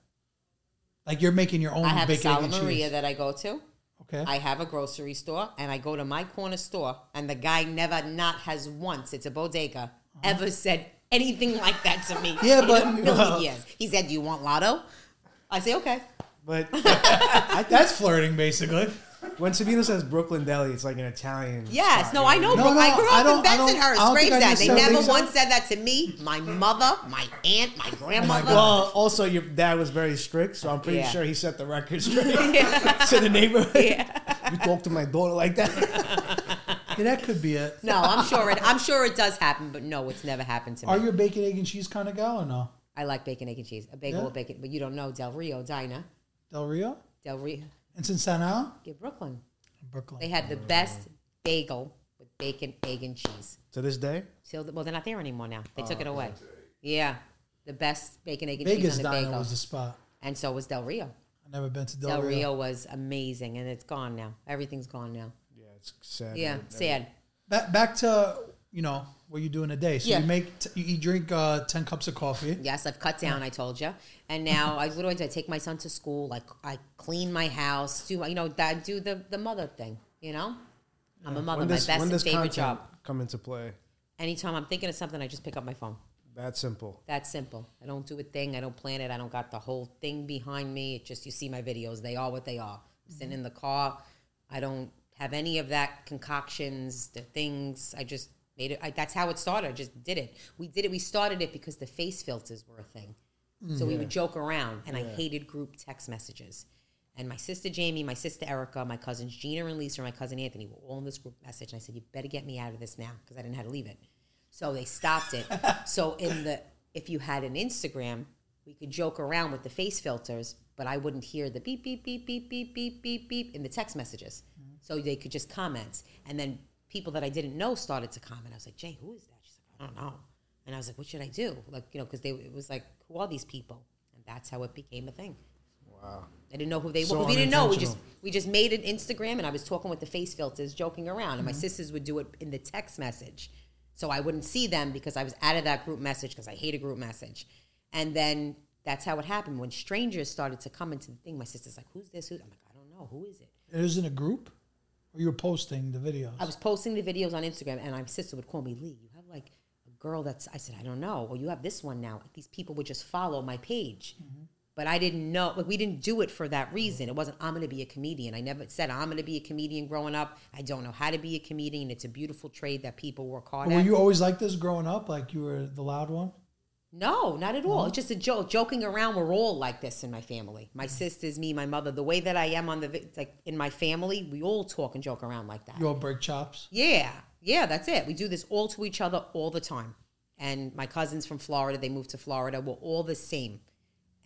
Speaker 3: Like you're making your own
Speaker 1: I have a
Speaker 3: bacon, egg,
Speaker 1: Sala
Speaker 3: and
Speaker 1: Maria
Speaker 3: cheese.
Speaker 1: that I go to.
Speaker 3: Okay.
Speaker 1: I have a grocery store, and I go to my corner store, and the guy never, not has once, it's a bodega, ever said anything like that to me.
Speaker 3: Yeah,
Speaker 1: in
Speaker 3: but-
Speaker 1: a million years. He said, "Do you want lotto?" I say, "Okay."
Speaker 8: But
Speaker 3: That's flirting, basically.
Speaker 8: when Sabina says Brooklyn Deli, it's like an Italian.
Speaker 1: Yes,
Speaker 8: spot,
Speaker 1: no,
Speaker 8: you
Speaker 1: I
Speaker 8: know?
Speaker 1: know.
Speaker 3: No,
Speaker 1: but
Speaker 3: no,
Speaker 1: I grew
Speaker 3: I
Speaker 1: up
Speaker 3: don't-
Speaker 1: in
Speaker 3: I don't- I
Speaker 1: Bensonhurst.
Speaker 3: don't think I
Speaker 1: Gravesend. They
Speaker 3: necessarily
Speaker 1: never
Speaker 3: think so.
Speaker 1: once said that to me, my mother, my aunt, my grandmother.
Speaker 8: Well, also your dad was very strict, so I'm pretty
Speaker 1: Yeah.
Speaker 8: sure he set the record straight to the neighborhood.
Speaker 1: Yeah.
Speaker 8: You talk to my daughter like that.
Speaker 3: Yeah, that could be it.
Speaker 1: No, I'm sure it. I'm sure it does happen, but no, it's never happened to me.
Speaker 3: Are you a bacon, egg, and cheese kind of gal or no?
Speaker 1: I like bacon, egg, and cheese. A bagel
Speaker 3: Yeah?
Speaker 1: with bacon, but you don't know Del Rio Diner.
Speaker 3: Del Rio?
Speaker 1: Del Rio,
Speaker 3: And since San Al?
Speaker 1: yeah, Brooklyn.
Speaker 3: Brooklyn.
Speaker 1: They had the best bagel with bacon, egg, and cheese.
Speaker 8: To this day,
Speaker 1: So, well, they're not there anymore now. They took it away. Yeah, the best bacon, egg, and
Speaker 3: Vegas
Speaker 1: cheese on the
Speaker 3: Diner
Speaker 1: bagel.
Speaker 3: was the spot.
Speaker 1: And so was Del Rio.
Speaker 3: I've never been to Del,
Speaker 1: Del
Speaker 3: Rio.
Speaker 1: Rio was amazing, and it's gone now. Everything's gone now.
Speaker 8: yeah, it's sad.
Speaker 1: Yeah,
Speaker 8: man.
Speaker 1: sad.
Speaker 3: Back, back to, you know, what you do in a day. So
Speaker 1: Yeah.
Speaker 3: you make, t- you eat, drink uh, ten cups of coffee.
Speaker 1: Yes, I've cut down. I told you, and now I what do I do? I take my son to school. Like I clean my house. Do you know? I do the the mother thing. You know, I'm a mother.
Speaker 8: When
Speaker 1: My
Speaker 8: does,
Speaker 1: best
Speaker 8: when
Speaker 1: and
Speaker 8: does
Speaker 1: favorite
Speaker 8: content
Speaker 1: job.
Speaker 8: come into play?
Speaker 1: Anytime I'm thinking of something, I just pick up my phone.
Speaker 8: That simple.
Speaker 1: That's simple. I don't do a thing. I don't plan it. I don't got the whole thing behind me. It just you see my videos. They are what they are. I'm sitting in the car. I don't have any of that concoctions, the things. I just made it. I, that's how it started. I just did it. We did it. We started it because the face filters were a thing. So we would joke around, and I hated group text messages. And my sister Jamie, my sister Erica, my cousins Gina and Lisa, and my cousin Anthony were all in this group message. And I said, "You better get me out of this now," because I didn't know how to leave it. So they stopped it. So in the if you had an Instagram, we could joke around with the face filters, but I wouldn't hear the beep beep beep beep beep beep beep beep in the text messages. So they could just comment, and then people that I didn't know started to comment. I was like, "Jay, who is that?" She's like, "I don't know." And I was like, "What should I do?" Like, you know, because they it was like, "Who are these people?" And that's how it became a thing.
Speaker 8: Wow.
Speaker 1: I didn't know who they
Speaker 8: So
Speaker 1: were. We didn't know. We just
Speaker 8: unintentional.
Speaker 1: we just made an Instagram, and I was talking with the face filters, joking around. And my sisters would do it in the text message, so I wouldn't see them because I was out of that group message because I hate a group message. And then that's how it happened. When strangers started to come into the thing, my sister's like, "Who's this? Who?" I'm like, "I don't know. Who is it?"
Speaker 3: It was in a group? Or you were posting the videos?
Speaker 1: I was posting the videos on Instagram, and my sister would call me, "Lee, you have like a girl that's," I said, "I don't know." Well, you have this one now. These people would just follow my page. But I didn't know, like, we didn't do it for that reason. It wasn't, I'm going to be a comedian. I never said I'm going to be a comedian growing up. I don't know how to be a comedian. It's a beautiful trade that people work hard
Speaker 3: Were
Speaker 1: at.
Speaker 3: you always like this growing up? Like you were the loud one?
Speaker 1: No, not at all. It's just a joke. Joking around, we're all like this in my family. My sisters, me, my mother. The way that I am on the, vi- like, in my family, we all talk and joke around like that.
Speaker 3: You all break chops?
Speaker 1: Yeah, yeah, that's it. We do this all to each other all the time. And my cousins from Florida, they moved to Florida. We're all the same.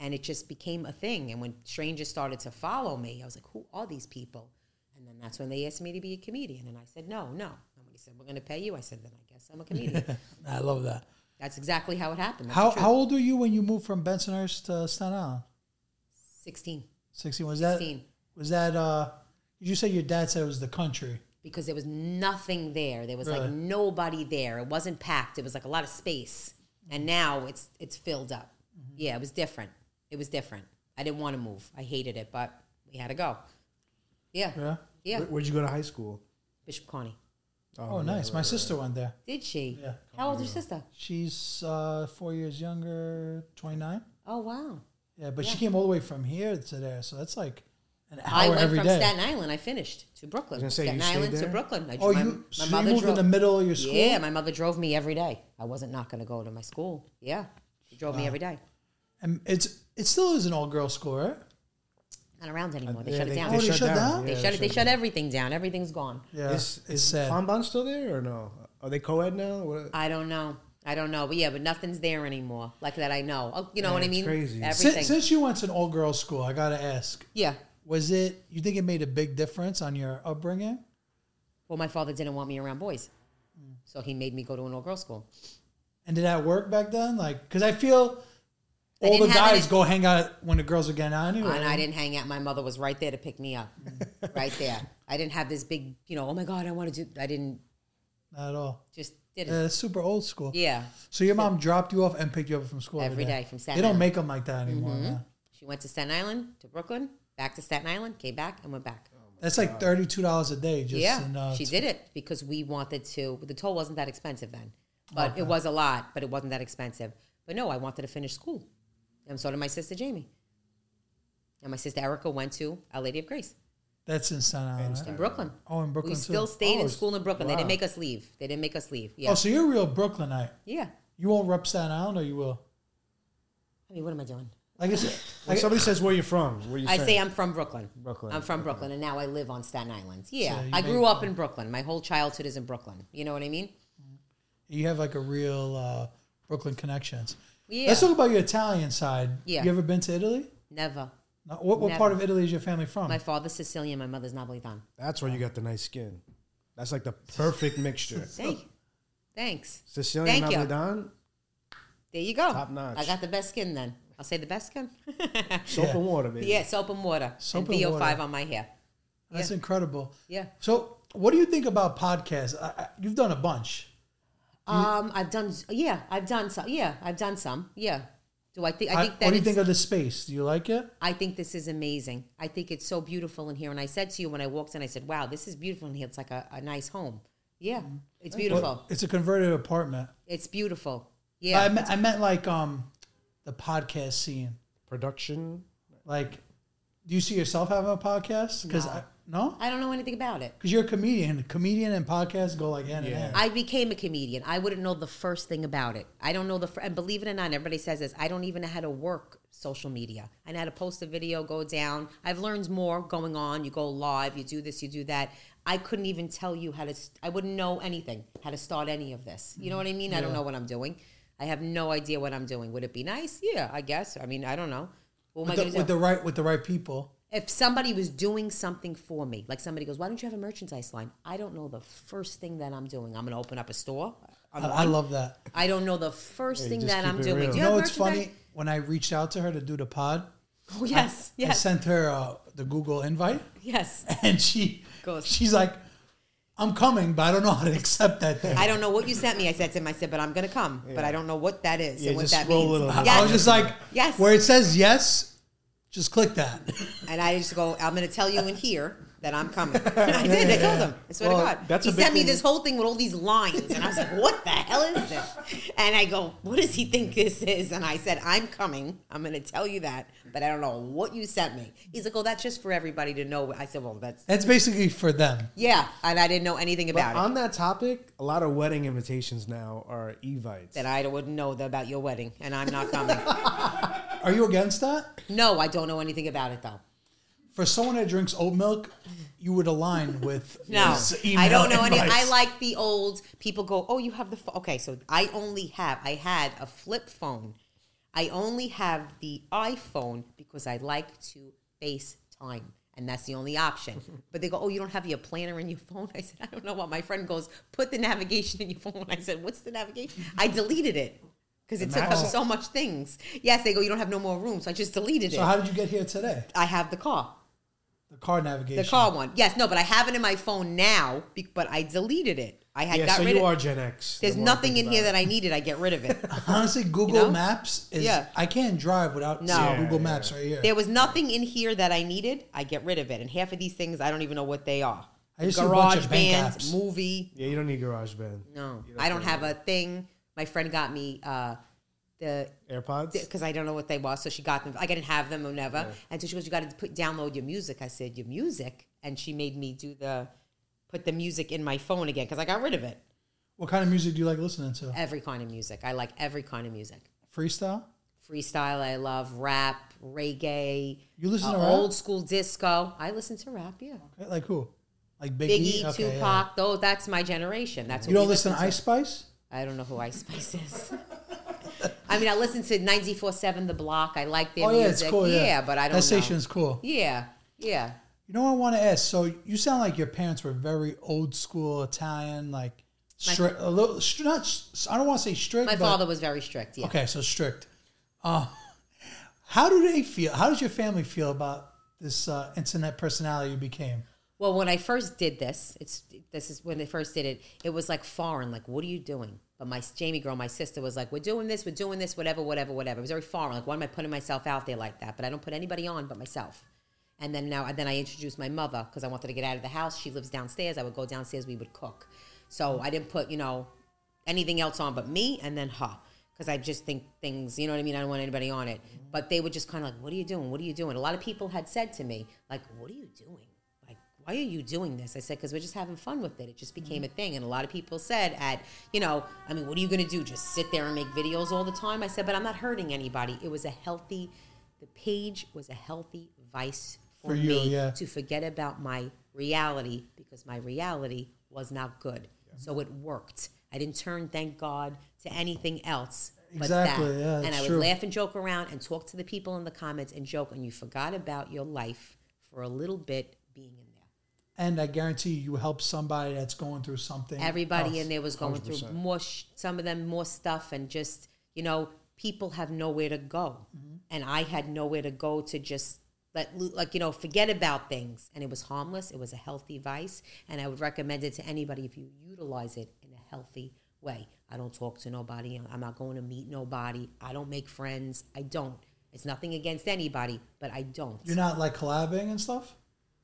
Speaker 1: And it just became a thing. And when strangers started to follow me, I was like, who are these people? And then that's when they asked me to be a comedian. And I said, no, no. And when he said, we're going to pay you, I said, then I guess I'm a comedian.
Speaker 3: I love that.
Speaker 1: That's exactly how it happened. That's
Speaker 3: How
Speaker 1: the truth.
Speaker 3: how old were you when you moved from Bensonhurst to Staten Island?
Speaker 1: sixteen.
Speaker 3: sixteen. Was that,
Speaker 1: sixteen.
Speaker 3: was that, uh, did you say your dad said it was the country?
Speaker 1: Because there was nothing there. There was
Speaker 3: Really?
Speaker 1: like nobody there. It wasn't packed. It was like a lot of space. And now it's it's filled up.
Speaker 3: Mm-hmm.
Speaker 1: Yeah, it was different. It was different. I didn't want to move. I hated it, but we had to go. Yeah.
Speaker 3: Yeah.
Speaker 1: Yeah.
Speaker 8: Where, where'd you go to high school?
Speaker 1: Bishop Kearney.
Speaker 3: Oh,
Speaker 8: yeah,
Speaker 3: nice.
Speaker 8: right,
Speaker 3: My
Speaker 8: right,
Speaker 3: sister went there.
Speaker 1: Did she?
Speaker 3: Yeah.
Speaker 1: How old is your sister?
Speaker 3: She's uh, four years younger, twenty-nine.
Speaker 1: Oh, wow.
Speaker 3: Yeah, but she
Speaker 1: Yeah.
Speaker 3: came all the way from here to there, so that's like an hour
Speaker 1: I went
Speaker 3: every
Speaker 1: from
Speaker 3: day.
Speaker 1: Staten Island. I finished to Brooklyn.
Speaker 8: I was gonna say,
Speaker 1: Staten
Speaker 8: you stayed
Speaker 1: Island to
Speaker 8: there?
Speaker 1: Brooklyn. I,
Speaker 3: Oh,
Speaker 1: my,
Speaker 3: you,
Speaker 1: my
Speaker 3: so you
Speaker 1: mother
Speaker 3: moved in
Speaker 1: drove.
Speaker 3: the middle of your school?
Speaker 1: Yeah, my mother drove me every day. I wasn't not going to go to my school. Yeah, she drove me every day.
Speaker 3: And it's it still is an all girls school, right?
Speaker 1: Not around anymore. They
Speaker 8: Yeah,
Speaker 1: shut it down.
Speaker 3: Oh, they shut down?
Speaker 1: They
Speaker 8: Yeah,
Speaker 1: shut it. They shut everything down. Everything's gone.
Speaker 3: Yeah,
Speaker 8: Is,
Speaker 3: it's
Speaker 8: is
Speaker 3: sad.
Speaker 8: Fonbon still there or no? Are they co-ed now? What?
Speaker 1: I don't know. I don't know. But yeah, but nothing's there anymore. Like that, I know. Oh, you know
Speaker 8: Yeah,
Speaker 1: what I
Speaker 8: it's
Speaker 1: mean?
Speaker 8: crazy.
Speaker 1: Everything.
Speaker 3: Since, since you went to an all girls school, I gotta ask:
Speaker 1: yeah.
Speaker 3: was it? You think it made a big difference on your upbringing?
Speaker 1: Well, my father didn't want me around boys, so he made me go to an all-girls school.
Speaker 3: And did that work back then? Like, because I feel
Speaker 1: I
Speaker 3: all the
Speaker 1: didn't have
Speaker 3: guys
Speaker 1: any-
Speaker 3: go hang out when the girls are getting out anyway.
Speaker 1: And I didn't hang out. My mother was right there to pick me up, right there. I didn't have this big, you know. Oh my God, I want to do. I didn't.
Speaker 3: Not at all.
Speaker 1: Just didn't.
Speaker 3: Yeah, it's super old school.
Speaker 1: Yeah.
Speaker 3: So your mom dropped you off and picked you up from school
Speaker 1: Every day from Staten
Speaker 3: They don't
Speaker 1: Island.
Speaker 3: make them like that anymore. Man.
Speaker 1: She went to Staten Island, to Brooklyn, back to Staten Island, came back, and went back.
Speaker 3: That's like thirty-two dollars a day. Just
Speaker 1: yeah,
Speaker 3: in, uh,
Speaker 1: she did it because we wanted to. The toll wasn't that expensive then, but it was a lot. But it wasn't that expensive. But no, I wanted to finish school, and so did my sister Jamie. And my sister Erica went to Our Lady of Grace
Speaker 3: That's in Staten Island. right?
Speaker 1: in Brooklyn.
Speaker 3: Oh, in Brooklyn
Speaker 1: We
Speaker 3: too.
Speaker 1: still stayed
Speaker 8: Oh,
Speaker 1: in
Speaker 8: it's-
Speaker 1: school in Brooklyn. They
Speaker 8: wow.
Speaker 1: didn't make us leave. They didn't make us leave. Yeah,
Speaker 3: Oh, so you're a real Brooklynite.
Speaker 1: yeah.
Speaker 3: You won't rep Staten Island, or you will?
Speaker 1: I mean, what am I doing?
Speaker 3: Like I said,
Speaker 8: When somebody says where you're from, where you
Speaker 1: I say I'm from Brooklyn.
Speaker 8: Brooklyn,
Speaker 1: I'm from Brooklyn, and now I live on Staten Island. Yeah,
Speaker 3: So you
Speaker 1: I grew
Speaker 3: make-
Speaker 1: up in Brooklyn. My whole childhood is in Brooklyn. You know what I mean?
Speaker 3: you have like a real uh, Brooklyn connections.
Speaker 1: Yeah.
Speaker 3: Let's talk about your Italian side.
Speaker 1: Yeah.
Speaker 3: You ever been to Italy?
Speaker 1: Never.
Speaker 3: No, what what
Speaker 1: Never.
Speaker 3: part of Italy is your family from?
Speaker 1: My father's Sicilian. My mother's Napolitan.
Speaker 8: That's where you got the nice skin. That's like the perfect mixture.
Speaker 1: Thank. Thanks.
Speaker 8: Sicilian
Speaker 1: Thank you.
Speaker 8: Napolitan,
Speaker 1: There you go.
Speaker 8: Top notch.
Speaker 1: I got the best skin then. I'll say the best skin.
Speaker 8: soap
Speaker 3: Yeah.
Speaker 8: and water, baby.
Speaker 1: Yeah, soap and water.
Speaker 3: Soap
Speaker 1: and
Speaker 3: and
Speaker 1: V O five
Speaker 3: water.
Speaker 1: on my hair.
Speaker 3: That's
Speaker 1: yeah.
Speaker 3: incredible.
Speaker 1: Yeah.
Speaker 3: So, what do you think about podcasts? I, I, you've done a bunch.
Speaker 1: Um, I've done. Yeah, I've done some. Yeah, I've done some. Yeah. Do I think? I
Speaker 3: I-
Speaker 1: think that
Speaker 3: what do you
Speaker 1: it's-
Speaker 3: think of the space? Do you like it?
Speaker 1: I think this is amazing. I think it's so beautiful in here. And I said to you when I walked in, I said, "Wow, this is beautiful in here. It's like a, a nice home." Yeah,
Speaker 3: Mm-hmm.
Speaker 1: it's beautiful.
Speaker 3: Well, it's a converted apartment.
Speaker 1: It's beautiful.
Speaker 3: I,
Speaker 1: Yeah.
Speaker 3: me- I meant like um, the podcast scene.
Speaker 8: Production.
Speaker 3: Like, do you see yourself having a podcast? Because
Speaker 1: No.
Speaker 3: I, no,
Speaker 1: I don't know anything about it.
Speaker 3: because you're a comedian. A comedian and podcast go like hand in
Speaker 8: Yeah.
Speaker 3: hand.
Speaker 1: I became a comedian. I wouldn't know the first thing about it. I don't know the, fir- and believe it or not, everybody says this, I don't even know how to work social media. I know how to post a video, go down. I've learned more going on. You go live, you do this, you do that. I couldn't even tell you how to, st- I wouldn't know anything, how to start any of this. You know what I mean? I don't know what I'm doing. I have no idea what I'm doing. Would it be nice? Yeah, I guess. I mean, I don't know. What am I
Speaker 3: with, the,
Speaker 1: going to
Speaker 3: with
Speaker 1: do?
Speaker 3: the right with the right people.
Speaker 1: If somebody was doing something for me, like somebody goes, why don't you have a merchandise line? I don't know the first thing that I'm doing. I'm going to open up a store. I'm
Speaker 3: I, I
Speaker 1: one.
Speaker 3: love that.
Speaker 1: I don't know the first
Speaker 8: Yeah, you
Speaker 1: thing
Speaker 8: just
Speaker 1: that
Speaker 8: keep
Speaker 1: I'm
Speaker 8: it
Speaker 1: doing.
Speaker 8: real.
Speaker 1: Do
Speaker 3: You
Speaker 1: you
Speaker 3: know
Speaker 1: have
Speaker 3: what's
Speaker 1: merchandise?
Speaker 3: funny? When I reached out to her to do the pod,
Speaker 1: Oh, yes,
Speaker 3: I
Speaker 1: yes,
Speaker 3: sent her uh, the Google invite,
Speaker 1: yes.
Speaker 3: and she
Speaker 1: Goes.
Speaker 3: she's like, "I'm coming, but I don't know how to accept that thing."
Speaker 1: I don't know what you sent me. I said to him, I said, but I'm going to come. But I don't know what that is
Speaker 8: Yeah,
Speaker 1: and what
Speaker 8: just
Speaker 1: that
Speaker 8: scroll
Speaker 1: means.
Speaker 8: a little.
Speaker 1: Yes.
Speaker 3: I was just like,
Speaker 1: Yes.
Speaker 3: where it says yes, just click that.
Speaker 1: And I just go, I'm going to tell you in here that I'm coming. I did. I told him. I swear
Speaker 8: Well,
Speaker 1: to God.
Speaker 8: that's
Speaker 1: he
Speaker 8: a big
Speaker 1: sent me
Speaker 8: thing.
Speaker 1: this whole thing with all these lines. And I was like, what the hell is this? And I go, what does he think this is? And I said, I'm coming. I'm going to tell you that. But I don't know what you sent me. He's like, oh, that's just for everybody to know. I said, well, that's,
Speaker 3: That's basically for them.
Speaker 1: yeah. And I didn't know anything
Speaker 8: But
Speaker 1: about it.
Speaker 8: on that topic, a lot of wedding invitations now are evites.
Speaker 1: That I wouldn't know about your wedding. And I'm not coming.
Speaker 3: Are you against that?
Speaker 1: No, I don't know anything about it, though.
Speaker 3: For someone that drinks oat milk, you would align with
Speaker 1: No,
Speaker 3: this email
Speaker 1: I don't know any.
Speaker 3: invites.
Speaker 1: I like the old people go, oh, you have the phone. Okay, so I only have, I had a flip phone. I only have the iPhone because I like to FaceTime. And that's the only option. But they go, oh, you don't have your planner in your phone? I said, I don't know what. My friend goes, put the navigation in your phone. I said, what's the navigation? I deleted it because it took up so much things. Yes, they go, you don't have no more room. So I just deleted it.
Speaker 3: So how did you get here today?
Speaker 1: I have the car.
Speaker 3: The car navigation.
Speaker 1: The car one. Yes, no, but I have it in my phone now, be- but I deleted it. I had
Speaker 8: Yeah,
Speaker 1: got
Speaker 8: so
Speaker 1: rid
Speaker 8: you
Speaker 1: of
Speaker 8: are Gen X.
Speaker 1: There's
Speaker 8: the more I
Speaker 1: nothing
Speaker 8: think
Speaker 1: in here
Speaker 8: about
Speaker 1: that I needed. I get rid of it.
Speaker 3: Honestly, Google
Speaker 1: You know?
Speaker 3: Maps is.
Speaker 1: Yeah.
Speaker 3: I can't drive without
Speaker 1: No.
Speaker 3: seeing
Speaker 1: Yeah,
Speaker 3: Google
Speaker 8: yeah.
Speaker 3: Maps right here.
Speaker 1: There was nothing in here that I needed. I get rid of it. And half of these things, I don't even know what they are.
Speaker 3: I just see a bunch
Speaker 1: Garage
Speaker 3: of bank
Speaker 1: band,
Speaker 3: apps.
Speaker 1: movie.
Speaker 8: Yeah, you don't need GarageBand.
Speaker 1: No,
Speaker 8: You don't
Speaker 1: I don't
Speaker 8: need
Speaker 1: have a thing. My friend got me uh, the
Speaker 8: AirPods.
Speaker 1: because I don't know what they were, so she got them. I didn't have them or never. And so she goes, "You got to put download your music." I said, "Your music," and she made me do the put the music in my phone again because I got rid of it.
Speaker 3: What kind of music do you like listening to?
Speaker 1: Every kind of music. I like every kind of music.
Speaker 3: Freestyle?
Speaker 1: Freestyle. I love rap, reggae.
Speaker 3: You listen
Speaker 1: uh,
Speaker 3: to rap?
Speaker 1: old school disco. I listen to rap. Yeah.
Speaker 3: Okay, like who? Like Biggie?
Speaker 1: Biggie,
Speaker 3: Okay,
Speaker 1: Tupac.
Speaker 3: yeah.
Speaker 1: Though that's my generation. That's
Speaker 3: You
Speaker 1: what
Speaker 3: don't
Speaker 1: we
Speaker 3: listen to Ice Spice?
Speaker 1: I don't know who Ice Spice is. I mean, I listen to ninety-four seven The Block. I like their
Speaker 3: Oh, yeah,
Speaker 1: music.
Speaker 3: it's cool. Yeah,
Speaker 1: but I don't know.
Speaker 3: That station is cool.
Speaker 1: Yeah, yeah.
Speaker 3: You know what I want to ask? So you sound like your parents were very old school Italian, like strict, a little, str- not, s- I don't want to say strict.
Speaker 1: My
Speaker 3: but,
Speaker 1: father was very strict, yeah.
Speaker 3: Okay, so strict. Uh, how do they feel? How does your family feel about this uh, internet personality you became?
Speaker 1: Well, when I first did this, it's this is when they first did it, it was like foreign. Like, what are you doing? But my Jamie girl, my sister, was like, we're doing this, we're doing this, whatever, whatever, whatever. It was very foreign. Like, why am I putting myself out there like that? But I don't put anybody on but myself. And then now, and then I introduced my mother because I wanted to get out of the house. She lives downstairs. I would go downstairs. We would cook. So I didn't put, you know, anything else on but me and then her. Because I just think things, you know what I mean? I don't want anybody on it. But they were just kind of like, what are you doing? What are you doing? A lot of people had said to me, like, what are you doing? Like, why are you doing this? I said, because we're just having fun with it. It just became a thing. And a lot of people said at, you know, I mean, what are you going to do? Just sit there and make videos all the time? I said, but I'm not hurting anybody. It was a healthy, the page was a healthy vice for,
Speaker 3: For you,
Speaker 1: me
Speaker 3: yeah.
Speaker 1: to forget about my reality because my reality was not good. So it worked. I didn't turn, thank God, to anything else but
Speaker 3: Exactly,
Speaker 1: that.
Speaker 3: yeah,
Speaker 1: and
Speaker 3: it's
Speaker 1: I would
Speaker 3: true.
Speaker 1: laugh and joke around and talk to the people in the comments and joke, and you forgot about your life for a little bit being in there.
Speaker 3: And I guarantee you, you help somebody that's going through something.
Speaker 1: Everybody
Speaker 3: else.
Speaker 1: in there was going
Speaker 8: one hundred
Speaker 1: through
Speaker 8: percent.
Speaker 1: more, sh- some of them more stuff, and just, you know, people have nowhere to go.
Speaker 3: Mm-hmm.
Speaker 1: And I had nowhere to go to just let, lo- like, you know, forget about things. And it was harmless. It was a healthy vice. And I would recommend it to anybody if you utilize it in a healthy way. I don't talk to nobody. I'm not going to meet nobody. I don't make friends. I don't. It's nothing against anybody, but I don't.
Speaker 3: You're not like collabing and stuff?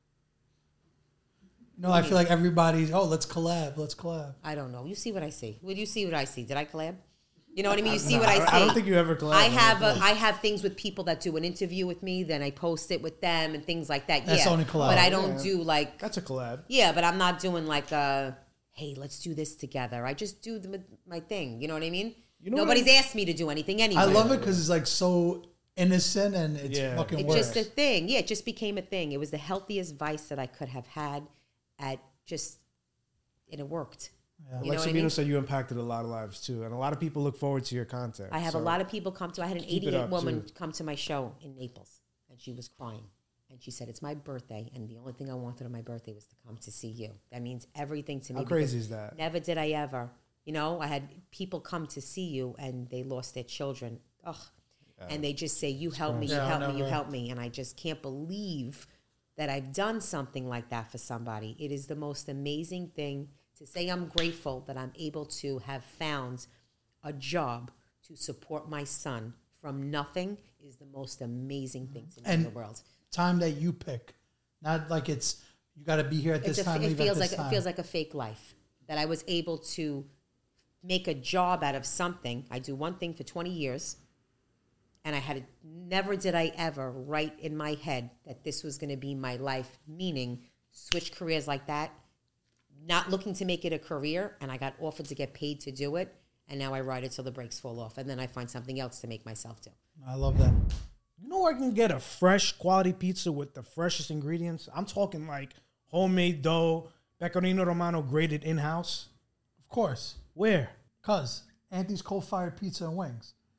Speaker 3: No, I feel like everybody's, oh, let's collab, let's collab.
Speaker 1: I don't know. You see what I see. Well, you see what I see. Did I collab? You know what I mean? You see what I
Speaker 8: I
Speaker 1: see.
Speaker 8: don't- I don't think you ever collab.
Speaker 1: I have a, I have things with people that do an interview with me, then I post it with them and things like that.
Speaker 3: That's
Speaker 1: yeah,
Speaker 3: only collab.
Speaker 1: but I don't
Speaker 8: Yeah.
Speaker 1: do like
Speaker 8: That's a collab.
Speaker 1: yeah, but I'm not doing like a hey, let's do this together. I just do the, my thing. You know what I mean?
Speaker 8: You know what
Speaker 1: Nobody's
Speaker 8: I-
Speaker 1: asked me to do anything anyway.
Speaker 3: I love it because it's like so innocent and it's
Speaker 8: Yeah.
Speaker 3: fucking
Speaker 1: It's
Speaker 3: works.
Speaker 1: just a thing. Yeah, it just became a thing. It was the healthiest vice that I could have had at just, and it worked.
Speaker 3: Yeah.
Speaker 1: You
Speaker 8: Like
Speaker 1: know what I
Speaker 8: Sabino
Speaker 1: mean?
Speaker 8: said, you impacted a lot of lives too, and a lot of people look forward to your content.
Speaker 1: I have
Speaker 8: So,
Speaker 1: a lot of people come to. I had an
Speaker 8: keep it
Speaker 1: eighty-eight
Speaker 8: up,
Speaker 1: woman
Speaker 8: too.
Speaker 1: come to my show in Naples, and she was crying, and she said, "It's my birthday, and the only thing I wanted on my birthday was to come to see you. That means everything to me."
Speaker 8: How
Speaker 1: because
Speaker 8: crazy is that?
Speaker 1: Never did I ever. You know, I had people come to see you, and they lost their children. Ugh, and they just say, "You help me, you
Speaker 3: Yeah, I
Speaker 1: help me, you
Speaker 3: never-
Speaker 1: help me," and I just can't believe that I've done something like that for somebody. It is the most amazing thing. To say I'm grateful that I'm able to have found a job to support my son from nothing is the most amazing thing to me in
Speaker 3: And
Speaker 1: the world.
Speaker 3: Time that you pick. Not like it's, you got to be here at this
Speaker 1: It's a,
Speaker 3: time,
Speaker 1: it
Speaker 3: leave
Speaker 1: feels
Speaker 3: at
Speaker 1: like
Speaker 3: this time.
Speaker 1: it feels like a fake life that I was able to make a job out of something. I do one thing for twenty years, and I had a, never did I ever write in my head that this was going to be my life. Meaning, switch careers like that. Not looking to make it a career, and I got offered to get paid to do it, and now I ride it till the brakes fall off, and then I find something else to make myself do.
Speaker 3: I love that.
Speaker 8: You know where I can get a fresh quality pizza with the freshest ingredients? I'm talking like homemade dough, pecorino romano grated in house.
Speaker 3: Of course.
Speaker 8: Where?
Speaker 3: Cuz Anthony's Coal Fired Pizza and Wings.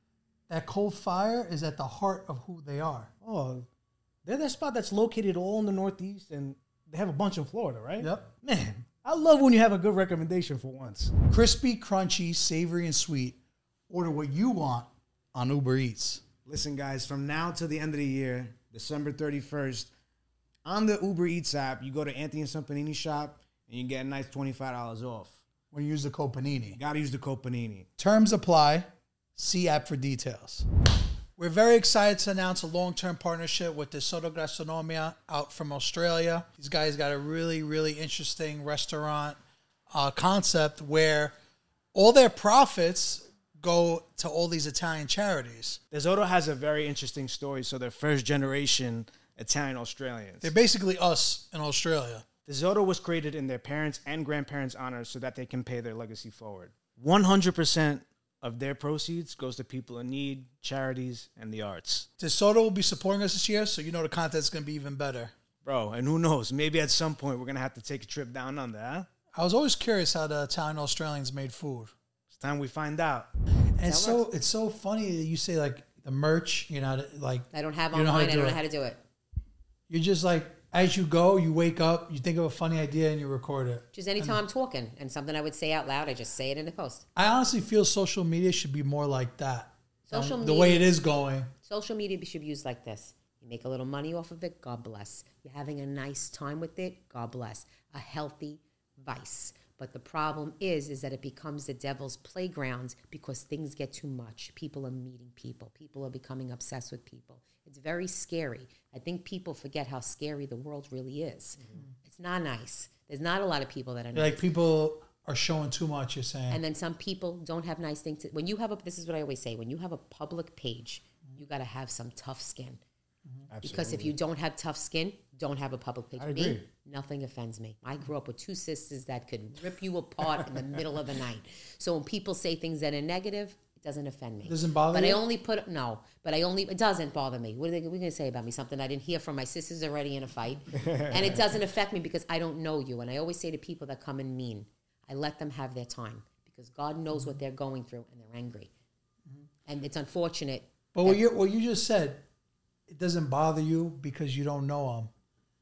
Speaker 3: that coal fire is at the heart of who they are.
Speaker 8: Oh, they're that spot that's located all in the Northeast, and they have a bunch in Florida, right?
Speaker 3: Yep.
Speaker 8: Man, I love when you have a good recommendation for once.
Speaker 3: Crispy, crunchy, savory, and sweet. Order what you want on Uber Eats.
Speaker 5: Listen, guys, from now till the end of the year, December thirty-first, on the Uber Eats app, you go to Anthony and Son Panini shop, and you get a nice twenty-five dollars off.
Speaker 3: When you use the code Panini.
Speaker 5: You got to use the code Panini.
Speaker 3: Terms apply. See app for details. We're very excited to announce a long-term partnership with DeSoto Gastronomia out from Australia. These guys got a really, really interesting restaurant uh, concept where all their profits go to all these Italian charities.
Speaker 5: DeSoto has a very interesting story. So they're first generation Italian Australians.
Speaker 3: They're basically us in Australia.
Speaker 5: DeSoto was created in their parents' and grandparents' honor so that they can pay their legacy forward. one hundred percent of their proceeds goes to people in need, charities, and the arts.
Speaker 3: DeSoto will be supporting us this year, so you know the content's going to be even better.
Speaker 5: Bro, and who knows? Maybe at some point we're going to have to take a trip down under, huh?
Speaker 3: I was always curious how the Italian Australians made food.
Speaker 5: It's time we find out.
Speaker 3: And it's so it's so funny that you say like the merch, you know, like
Speaker 1: I don't have
Speaker 3: you know how to
Speaker 1: online. I
Speaker 3: do
Speaker 1: don't
Speaker 3: it.
Speaker 1: know how to do it.
Speaker 3: You're just like as you go, you wake up, you think of a funny idea, and you record it.
Speaker 1: Just anytime I'm talking and something I would say out loud, I just say it in the post.
Speaker 3: I honestly feel social media should be more like that.
Speaker 1: Social
Speaker 3: Um,
Speaker 1: media,
Speaker 3: the way it is going.
Speaker 1: Social media should be used like this. You make a little money off of it, God bless. You're having a nice time with it, God bless. A healthy vice. But the problem is, is that it becomes the devil's playground because things get too much. People are meeting people. People are becoming obsessed with people. It's very scary. I think people forget how scary the world really is. Mm-hmm. It's not nice. There's not a lot of people that are nice.
Speaker 3: Like people are showing too much, you're saying.
Speaker 1: And then some people don't have nice things. To, when you have a, this is what I always say, when you have a public page, you got to have some tough skin. Mm-hmm. Because if you don't have tough skin, don't have a public page.
Speaker 5: I
Speaker 1: Me,
Speaker 5: agree.
Speaker 1: nothing offends me. I grew up with two sisters that could rip you apart in the middle of the night. So when people say things that are negative, it doesn't offend me.
Speaker 3: Doesn't bother
Speaker 1: but
Speaker 3: you?
Speaker 1: I only put, no, but I only, it doesn't bother me. What are they going to say about me? Something I didn't hear from my sisters already in a fight. And it doesn't affect me because I don't know you. And I always say to people that come in mean, I let them have their time because God knows what they're going through and they're angry. Mm-hmm. And it's unfortunate.
Speaker 3: But what you what you just said, it doesn't bother you because you don't know them.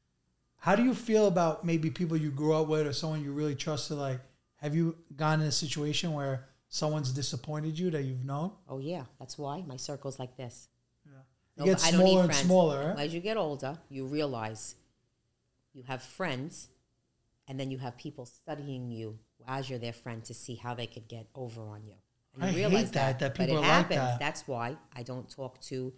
Speaker 3: How do you feel about maybe people you grew up with or someone you really trusted? Like, have you gone in a situation where someone's disappointed you that you've known?
Speaker 1: Oh, yeah. That's why my circle's like this.
Speaker 3: It
Speaker 1: No,
Speaker 3: gets
Speaker 1: but I don't need
Speaker 3: smaller and
Speaker 1: friends.
Speaker 3: smaller, right?
Speaker 1: As you get older, you realize you have friends, and then you have people studying you as you're their friend to see how they could get over on you. And you
Speaker 3: I hate
Speaker 1: realize
Speaker 3: that, that people
Speaker 1: but it
Speaker 3: are like
Speaker 1: happens.
Speaker 3: that.
Speaker 1: That's why I don't talk to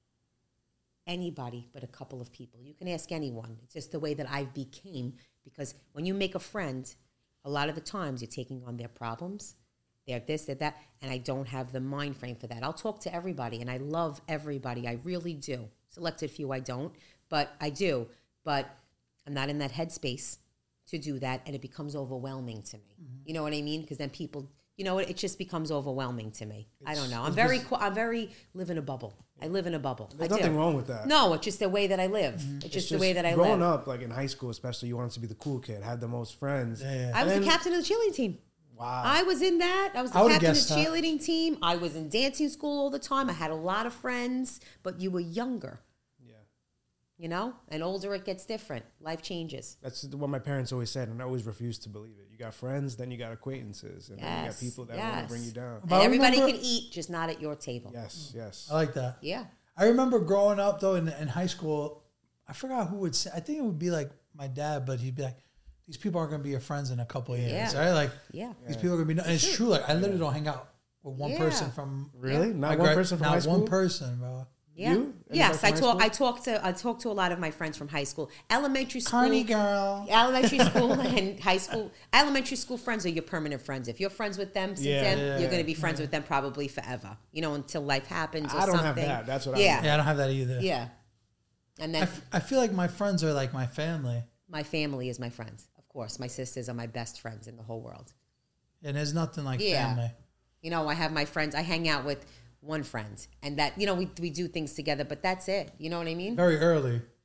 Speaker 1: anybody but a couple of people. You can ask anyone. It's just the way that I became, because when you make a friend, a lot of the times you're taking on their problems. They're this, they're that, and I don't have the mind frame for that. I'll talk to everybody, and I love everybody. I really do. Selected few I don't, but I do. But I'm not in that headspace to do that, and it becomes overwhelming to me. Mm-hmm. You know what I mean? Because then people, you know, it just becomes overwhelming to me. It's, I don't know. I'm very, qu- I'm very live in a bubble. I live in a bubble.
Speaker 5: There's
Speaker 1: I
Speaker 5: nothing
Speaker 1: do.
Speaker 5: wrong with that.
Speaker 1: No, it's just the way that I live.
Speaker 3: Mm-hmm.
Speaker 1: It's,
Speaker 5: It's
Speaker 1: just, the way that I
Speaker 5: growing
Speaker 1: live.
Speaker 5: up, like in high school especially, you wanted to be the cool kid, have the most friends.
Speaker 3: Yeah, yeah.
Speaker 1: I was
Speaker 5: And
Speaker 1: the captain of the cheerleading team.
Speaker 5: Wow.
Speaker 1: I was in that. I was the
Speaker 3: I would've
Speaker 1: captain of the
Speaker 3: guessed that.
Speaker 1: cheerleading team. I was in dancing school all the time. I had a lot of friends, but you were younger.
Speaker 5: Yeah.
Speaker 1: You know? And older it gets different. Life changes.
Speaker 5: That's what my parents always said, and I always refused to believe it. You got friends, then you got acquaintances, and then you got
Speaker 1: Yes,
Speaker 5: people that want
Speaker 1: yes.
Speaker 5: to bring you down.
Speaker 3: But
Speaker 1: And
Speaker 3: I
Speaker 1: everybody
Speaker 3: remember-
Speaker 1: can eat, just not at your table.
Speaker 5: Yes, yes.
Speaker 3: I like that.
Speaker 1: Yeah.
Speaker 3: I remember growing up though in, in high school. I forgot who would say. I think it would be like my dad, but he'd be like, "These people aren't going to be your friends in a couple of years."
Speaker 1: Yeah.
Speaker 3: Right? Like,
Speaker 1: Yeah.
Speaker 3: these people are going to be. And it's true. Like, I literally don't hang out with one
Speaker 1: Yeah.
Speaker 3: person from.
Speaker 5: Really?
Speaker 1: Yeah.
Speaker 5: Not
Speaker 3: my
Speaker 5: one
Speaker 3: gra-
Speaker 5: person from
Speaker 3: not
Speaker 5: high school?
Speaker 3: one person, bro.
Speaker 1: Yeah.
Speaker 5: You?
Speaker 1: Yes,
Speaker 5: Anybody
Speaker 1: I
Speaker 5: from high
Speaker 1: talk.
Speaker 5: school?
Speaker 1: I talk to. I talk to a lot of my friends from high school, elementary school,
Speaker 3: Carney girl.
Speaker 1: elementary school, and high school. Elementary school friends are your permanent friends. If you're friends with them since
Speaker 5: Yeah.
Speaker 1: then,
Speaker 3: Yeah.
Speaker 1: you're going to be friends with them probably forever. You know, until life happens or
Speaker 5: I don't have
Speaker 1: something.
Speaker 5: that. That's what I
Speaker 1: yeah.
Speaker 3: Yeah, I don't have that either.
Speaker 1: Yeah. And
Speaker 3: I,
Speaker 1: then
Speaker 3: f- I feel like my friends are like my family,
Speaker 1: my family is my friends. Of course, my sisters are my best friends in the whole world.
Speaker 3: and there's nothing like
Speaker 1: Yeah.
Speaker 3: family.
Speaker 1: You know, I have my friends. I hang out with one friend, and that, you know, we we do things together, but that's it. You know what I mean?
Speaker 3: Very early.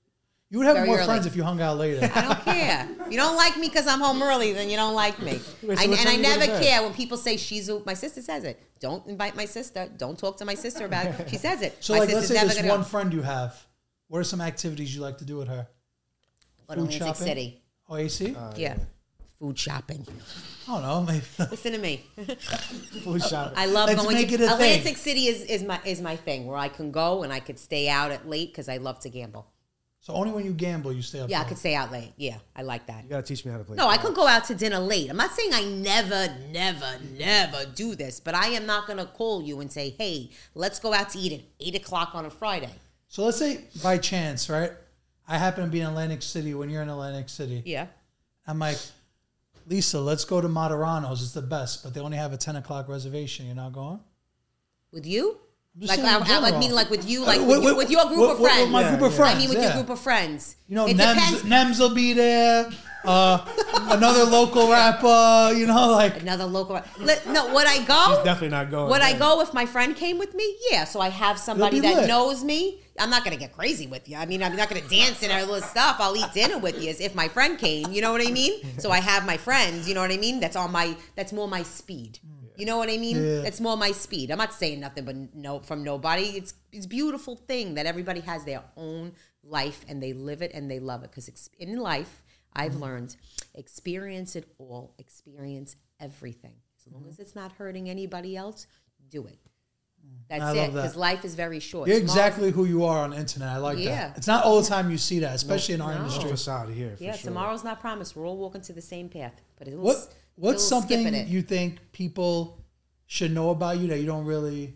Speaker 3: You would have
Speaker 1: Very
Speaker 3: more
Speaker 1: early.
Speaker 3: friends if you hung out later.
Speaker 1: I don't care. If you don't like me because I'm home early, then you don't like me.
Speaker 5: Wait, so
Speaker 1: I,
Speaker 5: what
Speaker 1: and
Speaker 5: time
Speaker 1: I
Speaker 5: you go to
Speaker 1: never
Speaker 5: bed?
Speaker 1: care when people say she's a, my sister says it. Don't invite my sister. Don't talk to my sister about it. She says it.
Speaker 3: So,
Speaker 1: my
Speaker 3: like, let's
Speaker 1: sister's
Speaker 3: say
Speaker 1: never
Speaker 3: this
Speaker 1: gonna
Speaker 3: one friend you have. What are some activities you like to do with her?
Speaker 1: What,
Speaker 3: Food
Speaker 1: Atlantic
Speaker 3: shopping?
Speaker 1: City.
Speaker 3: Oh, A C?
Speaker 1: Yeah. Food shopping.
Speaker 3: I don't know. Maybe.
Speaker 1: Listen to me.
Speaker 5: Food shopping.
Speaker 1: I love
Speaker 3: Let's
Speaker 1: going
Speaker 3: make
Speaker 1: to
Speaker 3: it a
Speaker 1: Atlantic
Speaker 3: thing.
Speaker 1: City is, is my is my thing where I can go and I could stay out at late because I love to gamble.
Speaker 3: So only when you gamble you stay up.
Speaker 1: Yeah, I
Speaker 3: late.
Speaker 1: could stay out late. Yeah, I like that.
Speaker 5: You gotta teach me how to play.
Speaker 1: No, I could go out to dinner late. I'm not saying I never, never, never do this, but I am not going to call you and say, hey, let's go out to eat at eight o'clock on a Friday.
Speaker 3: So let's say by chance, right? I happen to be in Atlantic City when you're in Atlantic City.
Speaker 1: Yeah.
Speaker 3: I'm like, Lisa, let's go to Moderano's. It's the best, but they only have a ten o'clock reservation. You're not going?
Speaker 1: With you?
Speaker 3: I'm just
Speaker 1: Like,
Speaker 3: saying in
Speaker 1: I, I like
Speaker 3: general.
Speaker 1: mean like with you, like
Speaker 3: Uh,
Speaker 1: with,
Speaker 3: with-
Speaker 1: you, with your group
Speaker 3: with-
Speaker 1: of
Speaker 3: with
Speaker 1: friends.
Speaker 3: my
Speaker 5: Yeah,
Speaker 3: group of
Speaker 5: yeah.
Speaker 3: friends.
Speaker 1: I mean with
Speaker 3: yeah.
Speaker 1: your group of friends.
Speaker 3: You know,
Speaker 1: it
Speaker 3: Nems,
Speaker 1: depends.
Speaker 3: Nems will be there. Uh, another local rapper. You know, like
Speaker 1: Another local. Let- No, would I go?
Speaker 5: She's definitely not going.
Speaker 1: Would I
Speaker 5: Yeah.
Speaker 1: go if my friend came with me? Yeah, so I have somebody
Speaker 3: It'll be
Speaker 1: that
Speaker 3: lit.
Speaker 1: knows me. I'm not gonna get crazy with you. I mean, I'm not gonna dance and all this stuff. I'll eat dinner with you as if my friend came. You know what I mean? So I have my friends. You know what I mean? That's on my. That's more my speed. You know what I mean?
Speaker 3: Yeah.
Speaker 1: That's more my speed. I'm not saying nothing but no from nobody. It's it's a beautiful thing that everybody has their own life and they live it and they love it. Because in life, I've
Speaker 3: Mm-hmm.
Speaker 1: learned experience it all. Experience everything. As long as it's not hurting anybody else, do it. That's
Speaker 3: Mm. I
Speaker 1: it.
Speaker 3: love that.
Speaker 1: Because life is very short.
Speaker 3: you're
Speaker 1: Tomorrow's-
Speaker 3: exactly who you are on the internet. I like
Speaker 1: Yeah.
Speaker 3: that. It's not all the time you see that, especially in our
Speaker 1: No.
Speaker 3: industry.
Speaker 5: facade here. For
Speaker 1: Yeah,
Speaker 5: sure.
Speaker 1: tomorrow's not promised. We're all walking to the same path. But it's
Speaker 3: What What's something
Speaker 1: skipping it.
Speaker 3: you think people should know about you that you don't really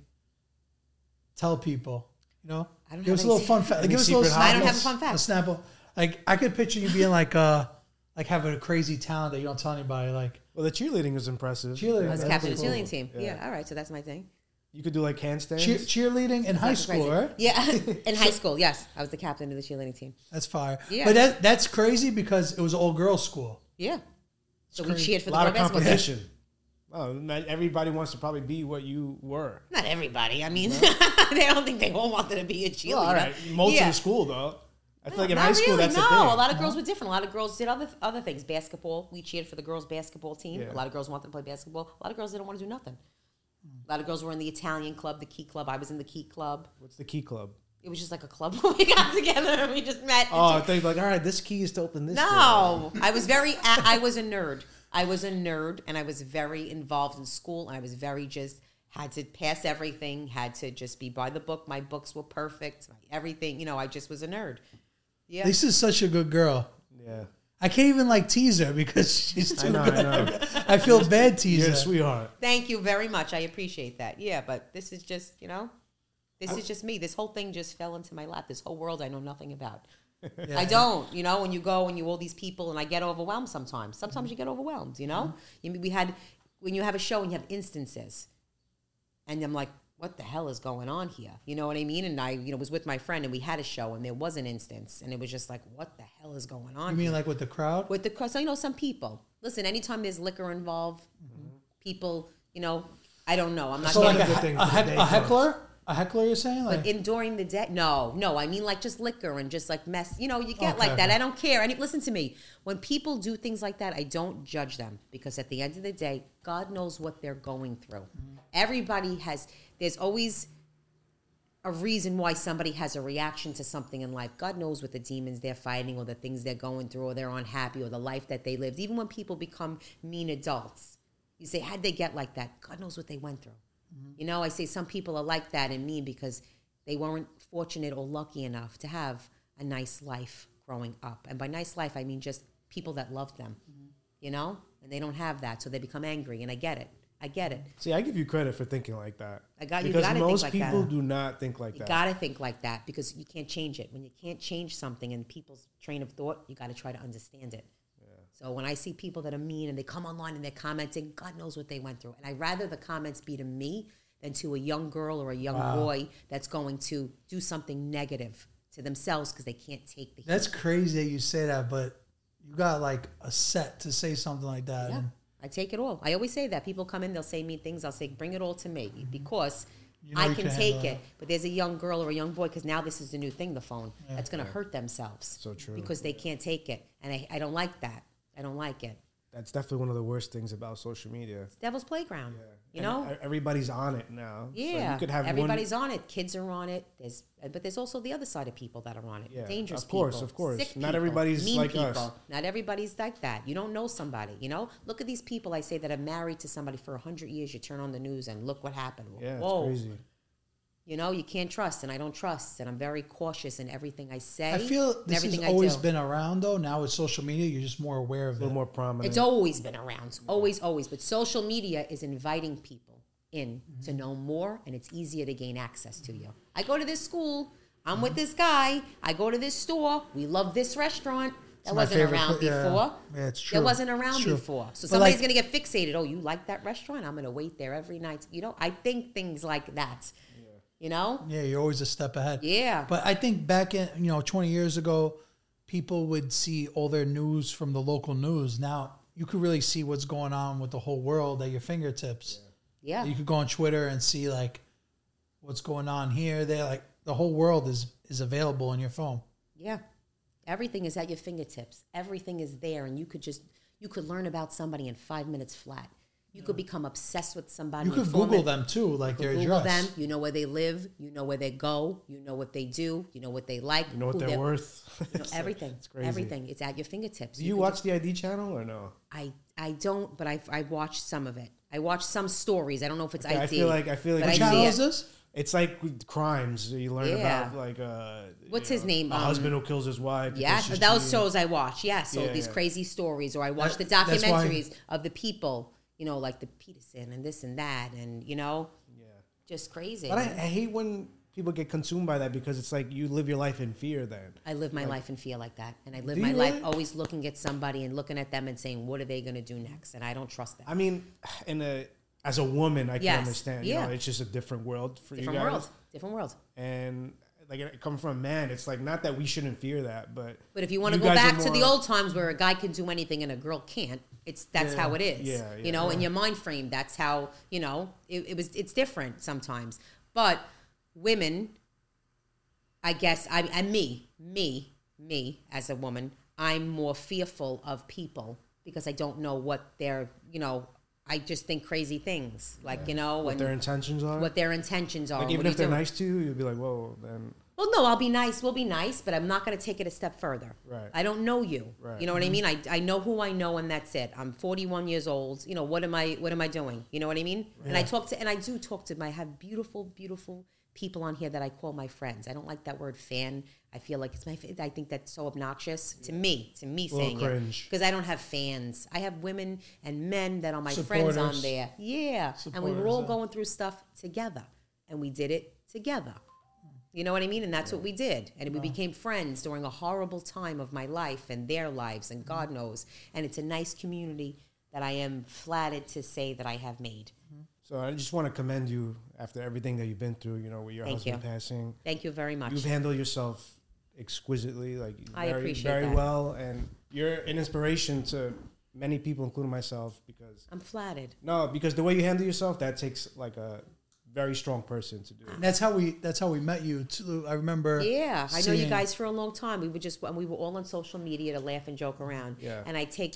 Speaker 3: tell people? You know,
Speaker 1: I don't
Speaker 3: give us a
Speaker 1: have
Speaker 3: little
Speaker 1: any
Speaker 3: fun fact.
Speaker 5: Any
Speaker 3: Give us a little.
Speaker 5: secret
Speaker 1: I don't
Speaker 3: snapple-
Speaker 1: have a fun fact.
Speaker 3: A snapple. Like I could picture you being like uh like having a crazy talent that you don't tell anybody. Like
Speaker 5: Well, the cheerleading is impressive.
Speaker 3: Cheerleading.
Speaker 1: I was
Speaker 3: That's
Speaker 1: captain of the
Speaker 3: cool.
Speaker 1: cheerleading team. Yeah.
Speaker 5: Yeah.
Speaker 1: all right. So that's my thing.
Speaker 5: You could do like handstands.
Speaker 3: cheer, cheerleading in high
Speaker 1: That's
Speaker 3: school,
Speaker 1: crazy.
Speaker 3: right?
Speaker 1: Yeah, in high school, yes, I was the captain of the cheerleading team.
Speaker 3: That's fire.
Speaker 1: Yeah.
Speaker 3: But that that's crazy because it was all girls school.
Speaker 1: Yeah, so we
Speaker 3: crazy.
Speaker 1: cheered for
Speaker 5: a
Speaker 1: the
Speaker 5: lot
Speaker 1: girl
Speaker 5: of
Speaker 1: basketball team.
Speaker 5: competition. Oh, not everybody wants to probably be what you were.
Speaker 1: Not everybody. I mean, they don't think they all wanted to be a cheerleader.
Speaker 5: Well, all right, most
Speaker 1: Yeah.
Speaker 5: of the school though. I feel like in
Speaker 1: Not
Speaker 5: high school
Speaker 1: really,
Speaker 5: that's
Speaker 1: no.
Speaker 5: the thing.
Speaker 1: A lot of girls were different. A lot of girls did other other things. Basketball, we cheered for the girls' basketball team.
Speaker 5: Yeah.
Speaker 1: A lot of girls wanted to play basketball. A lot of girls didn't want to do nothing. A lot of girls were in the Italian club, the Key Club. I was in the Key Club.
Speaker 5: What's the key club?
Speaker 1: It was just like a club where we got together and we just met.
Speaker 5: Oh, I think like, all right, this key is to open this. door.
Speaker 1: No, I was very. I was a nerd. I was a nerd, and I was very involved in school. And I was very just had to pass everything. Had to just be by the book. My books were perfect. Everything, you know. I just was a nerd. Yeah.
Speaker 3: Lisa's such a good girl.
Speaker 5: Yeah,
Speaker 3: I can't even like tease her because she's too
Speaker 5: I know,
Speaker 3: good.
Speaker 5: I know.
Speaker 3: I feel bad teasing
Speaker 5: You're
Speaker 3: her.
Speaker 5: a sweetheart.
Speaker 1: Thank you very much. I appreciate that. Yeah, but this is just, you know, this is just me. This whole thing just fell into my lap. This whole world I know nothing about.
Speaker 3: Yeah.
Speaker 1: I don't, you know, when you go and you all these people and I get overwhelmed sometimes. Sometimes you get overwhelmed, you know? You We had, when you have a show and you have instances and I'm like, what the hell is going on here? You know what I mean? And I, you know, was with my friend and we had a show and there was an instance and it was just like, what the hell is going on
Speaker 3: You mean
Speaker 1: here?
Speaker 3: like with the crowd?
Speaker 1: With the, so, you know, some people, listen, anytime there's liquor involved, people, you know, I don't know. I'm not
Speaker 3: So like
Speaker 1: getting
Speaker 3: a,
Speaker 5: good thing
Speaker 3: a,
Speaker 5: for the
Speaker 3: heck,
Speaker 5: day
Speaker 3: a
Speaker 5: comes.
Speaker 3: heckler? A heckler, you're saying? Like,
Speaker 1: But in during the day, no, no. I mean, like just liquor and just like mess. You know, you get
Speaker 3: Okay,
Speaker 1: like that.
Speaker 3: okay.
Speaker 1: I don't care. And listen to me. When people do things like that, I don't judge them because at the end of the day, God knows what they're going through. Everybody has. There's always a reason why somebody has a reaction to something in life. God knows what the demons they're fighting or the things they're going through or they're unhappy or the life that they lived. Even when people become mean adults, you say, how'd they get like that? God knows what they went through. You know, I say some people are like that and mean because they weren't fortunate or lucky enough to have a nice life growing up. And by nice life, I mean just people that loved them, you know? And they don't have that, so they become angry. And I get it. I get it.
Speaker 5: See, I give you credit for thinking like that.
Speaker 1: I got- you
Speaker 5: because
Speaker 1: gotta think
Speaker 5: most
Speaker 1: like
Speaker 5: people
Speaker 1: that.
Speaker 5: do not think like
Speaker 1: You
Speaker 5: that.
Speaker 1: got to think like that because you can't change it. When you can't change something in people's train of thought, you got to try to understand it. So when I see people that are mean and they come online and they're commenting, God knows what they went through. And I'd rather the comments be to me than to a young girl or a young boy that's going to do something negative to themselves because they can't take the heat.
Speaker 3: that's crazy that you say that, but you got like a set to say something like that.
Speaker 1: Yeah,
Speaker 3: And
Speaker 1: I take it all. I always say that. People come in, they'll say mean things. I'll say, bring it all to me because
Speaker 3: You know
Speaker 1: I
Speaker 3: you
Speaker 1: can
Speaker 3: can
Speaker 1: take
Speaker 3: handle
Speaker 1: it.
Speaker 3: that.
Speaker 1: But there's a young girl or a young boy, because now this is the new thing, the phone, that's going to hurt themselves.
Speaker 5: So true.
Speaker 1: Because they can't take it. And I, I don't like that. I don't like it.
Speaker 5: That's definitely one of the worst things about social media.
Speaker 1: Devil's playground. You
Speaker 5: And
Speaker 1: know?
Speaker 5: e- everybody's on it now. So
Speaker 1: Yeah.
Speaker 5: you could have
Speaker 1: Everybody's
Speaker 5: one,
Speaker 1: on it. Kids are on it. There's, but there's also the other side of people that are on it.
Speaker 5: Yeah,
Speaker 1: Dangerous
Speaker 5: of course,
Speaker 1: people.
Speaker 5: of course.
Speaker 1: Sick
Speaker 5: Not
Speaker 1: people,
Speaker 5: everybody's
Speaker 1: mean
Speaker 5: like
Speaker 1: people.
Speaker 5: us.
Speaker 1: Not everybody's like that. You don't know somebody. You know? Look at these people I say that are married to somebody for one hundred years. You turn on the news and look what happened.
Speaker 5: Yeah,
Speaker 1: Whoa.
Speaker 5: it's crazy.
Speaker 1: You know, you can't trust, and I don't trust, and I'm very cautious in everything I say.
Speaker 3: I feel
Speaker 1: and
Speaker 3: this has
Speaker 1: everything I
Speaker 3: always
Speaker 1: do.
Speaker 3: been around though. Now with social media, you're just more aware of
Speaker 5: A
Speaker 3: it.
Speaker 5: little more prominent.
Speaker 1: It's always been around, always, always. But social media is inviting people in
Speaker 3: Mm-hmm.
Speaker 1: to know more, and it's easier to gain access to you. I go to this school. I'm with this guy. I go to this store. We love this restaurant. That
Speaker 3: my
Speaker 1: wasn't
Speaker 3: favorite
Speaker 1: around
Speaker 3: pla- yeah.
Speaker 1: before.
Speaker 3: Yeah, it's true.
Speaker 1: That wasn't
Speaker 3: It's
Speaker 1: around
Speaker 3: true.
Speaker 1: before. So
Speaker 3: But
Speaker 1: somebody's
Speaker 3: like-
Speaker 1: gonna get fixated. Oh, you like that restaurant? I'm gonna wait there every night. You know, I think things like that. You know?
Speaker 3: Yeah, you're always a step ahead.
Speaker 1: Yeah.
Speaker 3: But I think back in, you know, twenty years ago, people would see all their news from the local news. Now you could really see what's going on with the whole world at your fingertips.
Speaker 1: Yeah.
Speaker 3: You could go on Twitter and see like what's going on here. They like the whole world is is available on your phone.
Speaker 1: Yeah. Everything is at your fingertips. Everything is there, and you could just you could learn about somebody in five minutes flat. You could become obsessed with somebody.
Speaker 3: You could
Speaker 1: in four
Speaker 3: Google
Speaker 1: minutes.
Speaker 3: them too, like
Speaker 1: You
Speaker 3: their
Speaker 1: could Google
Speaker 3: address.
Speaker 1: them. You know where they live. You know where they go. You know what they do. You know what they like.
Speaker 5: You know what
Speaker 1: who
Speaker 5: they're worth.
Speaker 1: You know,
Speaker 5: It's like-
Speaker 1: everything.
Speaker 5: it's crazy.
Speaker 1: Everything. It's at your fingertips.
Speaker 5: Do you
Speaker 1: can
Speaker 5: watch
Speaker 1: just-
Speaker 5: the I D channel or no?
Speaker 1: I I don't, but I I watched some of it. I watched some stories. I don't know if it's
Speaker 5: Okay,
Speaker 1: I
Speaker 5: I
Speaker 1: D.
Speaker 5: feel like- I feel like
Speaker 1: but
Speaker 5: you
Speaker 3: What
Speaker 1: I
Speaker 3: channel
Speaker 1: see
Speaker 3: is
Speaker 1: it.
Speaker 3: this?
Speaker 5: It's like with crimes. You learn
Speaker 1: Yeah.
Speaker 5: about like uh,
Speaker 1: What's
Speaker 5: you
Speaker 1: his name?
Speaker 5: A
Speaker 1: Um,
Speaker 5: husband who kills his wife. because
Speaker 1: Yes,
Speaker 5: she's
Speaker 1: those
Speaker 5: cheating.
Speaker 1: shows I watch. Yes, so
Speaker 5: Yeah,
Speaker 1: these
Speaker 5: yeah.
Speaker 1: crazy stories, or I watch
Speaker 3: That-
Speaker 1: the
Speaker 3: that's why-
Speaker 1: documentaries of the people, you know, like the Peterson and this and that, and you know,
Speaker 5: Yeah.
Speaker 1: just crazy.
Speaker 5: But I, I hate when people get consumed by that because it's like you live your life in fear then.
Speaker 1: I live my life in fear like that, and I live
Speaker 5: Do
Speaker 1: my
Speaker 5: you
Speaker 1: life
Speaker 5: really?
Speaker 1: always looking at somebody and looking at them and saying, "What are they going to do next?" And I don't trust them.
Speaker 5: I mean, in a as a woman, I can
Speaker 1: Yes.
Speaker 5: understand. You
Speaker 1: Yeah.
Speaker 5: know, it's just a different world for
Speaker 1: Different
Speaker 5: you guys.
Speaker 1: world, different world.
Speaker 5: And like it coming from a man, it's like not that we shouldn't fear that, but
Speaker 1: But if you want to go
Speaker 5: guys are
Speaker 1: back to the
Speaker 5: more-
Speaker 1: old times where a guy can do anything and a girl can't, it's that's
Speaker 5: Yeah.
Speaker 1: how it is.
Speaker 5: Yeah, yeah,
Speaker 1: you know, in
Speaker 5: yeah.
Speaker 1: your mind frame, that's how you know it, it was. It's different sometimes, but women, I guess, I and me, me, me as a woman, I'm more fearful of people because I don't know what they're. You know, I just think crazy things, like you know,
Speaker 5: what
Speaker 1: and
Speaker 5: their intentions are.
Speaker 1: what their intentions are.
Speaker 5: like
Speaker 1: What
Speaker 5: even
Speaker 1: are
Speaker 5: if
Speaker 1: you
Speaker 5: they're
Speaker 1: doing?
Speaker 5: nice to you, you'll be like, whoa, then
Speaker 1: Well, no, I'll be nice. We'll be nice, but I'm not going to take it a step further.
Speaker 5: Right.
Speaker 1: I don't know you.
Speaker 5: Right.
Speaker 1: You know what I mean? I, I know who I know, and that's it. I'm forty-one years old. You know what am I? What am I doing? You know what I mean? And I talk to, and I do talk to my. I have beautiful, beautiful people on here that I call my friends. I don't like that word fan. I feel like it's my. I think that's so obnoxious to me. To me
Speaker 5: little
Speaker 1: saying
Speaker 5: cringe.
Speaker 1: it because I don't have fans. I have women and men that are my friends on
Speaker 3: Supporters.
Speaker 1: there. Yeah, and we were
Speaker 3: Supporters,
Speaker 1: all
Speaker 3: yeah.
Speaker 1: going through stuff together, and we did it together. You know what I mean? And that's what we did. And we became friends during a horrible time of my life and their lives, and God knows. And it's a nice community that I am flattered to say that I have made.
Speaker 5: So I just want to commend you after everything that you've been through. You know, with your
Speaker 1: Thank
Speaker 5: husband
Speaker 1: you.
Speaker 5: passing,
Speaker 1: Thank you very much.
Speaker 5: you've handled yourself exquisitely, like
Speaker 1: I
Speaker 5: very,
Speaker 1: appreciate
Speaker 5: very
Speaker 1: that.
Speaker 5: well, and you're an inspiration to many people, including myself. Because
Speaker 1: I'm flattered.
Speaker 5: no, because the way you handle yourself, that takes like a very strong person to do.
Speaker 3: And that's how we that's how we met you too. I remember.
Speaker 1: Yeah, I know you
Speaker 3: seeing-
Speaker 1: guys for a long time. We were just we were all on social media to laugh and joke around.
Speaker 5: Yeah.
Speaker 1: And I take,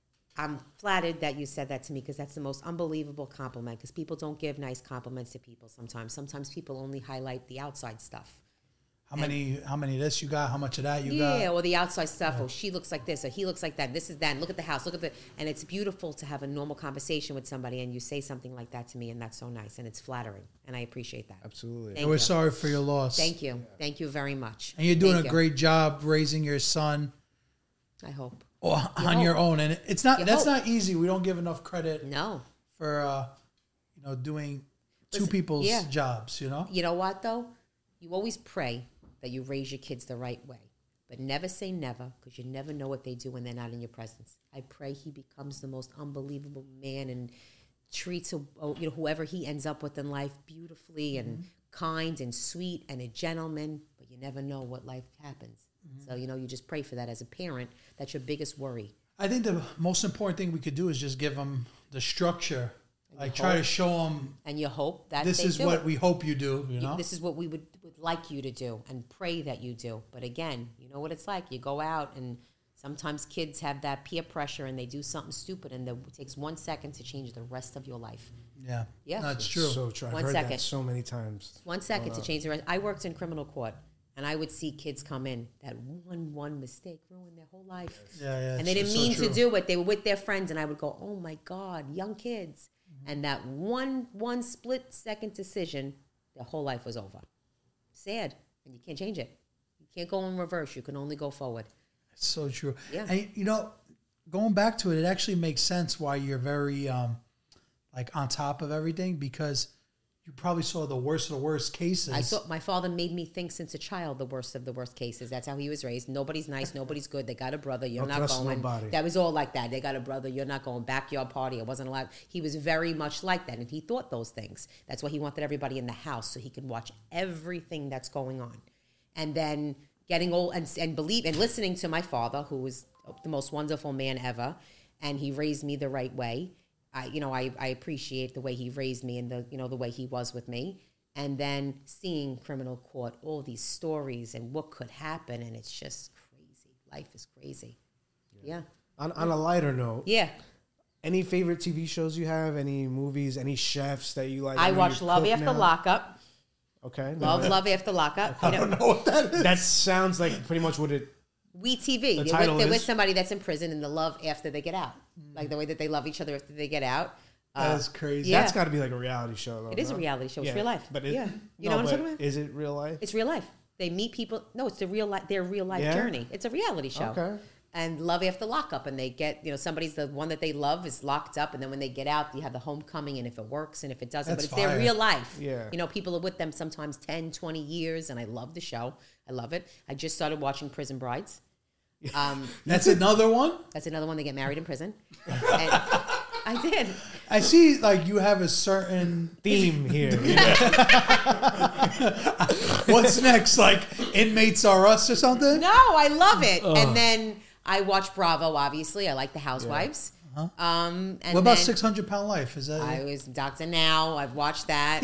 Speaker 1: I'm flattered that you said that to me because that's the most unbelievable compliment. Because people don't give nice compliments to people sometimes. Sometimes people only highlight the outside stuff.
Speaker 3: How many how many of this you got? How much of that you
Speaker 1: Yeah,
Speaker 3: got?
Speaker 1: or the outside stuff. Oh, she looks like this, or he looks like that. This is that. And look at the house. Look at the. And it's beautiful to have a normal conversation with somebody, and you say something like that to me, and that's so nice, and it's flattering, and I appreciate that.
Speaker 5: Absolutely.
Speaker 1: Thank
Speaker 3: We're
Speaker 1: you.
Speaker 3: sorry for your loss.
Speaker 1: Thank you. Thank you very much.
Speaker 3: And you're doing
Speaker 1: Thank
Speaker 3: a
Speaker 1: you.
Speaker 3: great job raising your son
Speaker 1: I hope.
Speaker 3: o- on
Speaker 1: hope.
Speaker 3: your own, and it's not
Speaker 1: You
Speaker 3: that's
Speaker 1: hope.
Speaker 3: not easy. We don't give enough credit
Speaker 1: No.
Speaker 3: for uh, you know doing two
Speaker 1: Listen,
Speaker 3: people's
Speaker 1: yeah.
Speaker 3: jobs. You know.
Speaker 1: You know what, though? You always pray that you raise your kids the right way. But never say never, because you never know what they do when they're not in your presence. I pray he becomes the most unbelievable man and treats a, oh, you know whoever he ends up with in life beautifully and kind and sweet and a gentleman. But you never know what life happens. So, you know, you just pray for that as a parent. That's your biggest worry.
Speaker 3: I think the most important thing we could do is just give them the structure Like try to show them
Speaker 1: and you hope that
Speaker 3: this
Speaker 1: they
Speaker 3: is
Speaker 1: do
Speaker 3: what
Speaker 1: it.
Speaker 3: we hope you do. You
Speaker 1: You-
Speaker 3: know,
Speaker 1: This is what we would, would like you to do and pray that you do. But again, you know what it's like. You go out and sometimes kids have that peer pressure and they do something stupid and it takes one second to change the rest of your life.
Speaker 3: yeah,
Speaker 1: Yeah.
Speaker 3: that's true.
Speaker 5: So true. I've
Speaker 1: One
Speaker 5: heard
Speaker 1: second.
Speaker 5: that so many times.
Speaker 1: One second to change the rest. I worked in criminal court and I would see kids come in that one one mistake ruined their whole life.
Speaker 3: yeah, yeah,
Speaker 1: And they
Speaker 3: it's
Speaker 1: didn't
Speaker 3: so
Speaker 1: mean to
Speaker 3: true.
Speaker 1: do it. They were with their friends and I would go, oh my God, young kids. And that one one split second decision, their whole life was over. Sad. And you can't change it. You can't go in reverse. You can only go forward.
Speaker 3: It's so true.
Speaker 1: Yeah.
Speaker 3: And you know, going back to it, it actually makes sense why you're very um, like on top of everything because you probably saw the worst of the worst cases.
Speaker 1: I saw my father made me think since a child the worst of the worst cases. That's how he was raised. Nobody's nice. Nobody's good. They got a brother. You're
Speaker 5: Don't
Speaker 1: not
Speaker 5: trust
Speaker 1: going.
Speaker 5: nobody.
Speaker 1: That was all like that. They got a brother. You're not going. Backyard party. I wasn't allowed. He was very much like that, and he thought those things. That's why he wanted everybody in the house so he could watch everything that's going on, and then getting old and and believe and listening to my father, who was the most wonderful man ever, and he raised me the right way. I, you know, I, I appreciate the way he raised me and the, you know, the way he was with me. And then seeing criminal court, all these stories and what could happen. And it's just crazy. Life is crazy. Yeah.
Speaker 5: On, on a lighter note,
Speaker 1: Yeah.
Speaker 5: any favorite T V shows you have? Any movies? Any chefs that you like?
Speaker 1: I
Speaker 5: know
Speaker 1: watched
Speaker 5: you
Speaker 1: Love
Speaker 5: cook
Speaker 1: After
Speaker 5: now?
Speaker 1: Lockup.
Speaker 5: Okay.
Speaker 1: Love,
Speaker 5: no,
Speaker 1: Love After Lockup.
Speaker 3: I
Speaker 1: You
Speaker 3: don't
Speaker 1: know,
Speaker 3: know what that is.
Speaker 5: That sounds like pretty much what it.
Speaker 1: We T V.
Speaker 5: The
Speaker 1: They're,
Speaker 5: title
Speaker 1: with, they're with
Speaker 5: is-
Speaker 1: somebody that's in prison and the love after they get out. Like the way that they love each other after they get out. Uh,
Speaker 3: That's crazy.
Speaker 1: yeah.
Speaker 5: That's got to be like a reality show, though.
Speaker 1: It is a
Speaker 5: no?
Speaker 1: reality show. It's
Speaker 5: Yeah,
Speaker 1: real life.
Speaker 5: But it,
Speaker 1: yeah. You
Speaker 5: no,
Speaker 1: know what I'm
Speaker 5: but
Speaker 1: talking about?
Speaker 5: Is it real life?
Speaker 1: It's real life. They meet people. No, it's the real life. Their real life
Speaker 5: Yeah?
Speaker 1: journey. It's a reality show.
Speaker 5: Okay.
Speaker 1: And Love After Lockup, and they get, you know, somebody's the one that they love is locked up, and then when they get out, you have the homecoming, and if it works and if it doesn't,
Speaker 3: That's
Speaker 1: but it's their
Speaker 3: fire.
Speaker 1: real life.
Speaker 5: Yeah.
Speaker 1: You know, people are with them sometimes ten, twenty years, and I love the show. I love it. I just started watching Prison Brides. Um,
Speaker 3: That's another one.
Speaker 1: that's another one. They get married in prison. And I did.
Speaker 3: I see. Like you have a certain.
Speaker 5: Theme here.
Speaker 3: What's next? Like Inmates Are Us or something?
Speaker 1: No, I love it. And then I watch Bravo, obviously. I like the Housewives. Um, and
Speaker 3: What about
Speaker 1: then
Speaker 3: Six Hundred Pound Life? Is that?
Speaker 1: I was Doctor Now. I've watched that.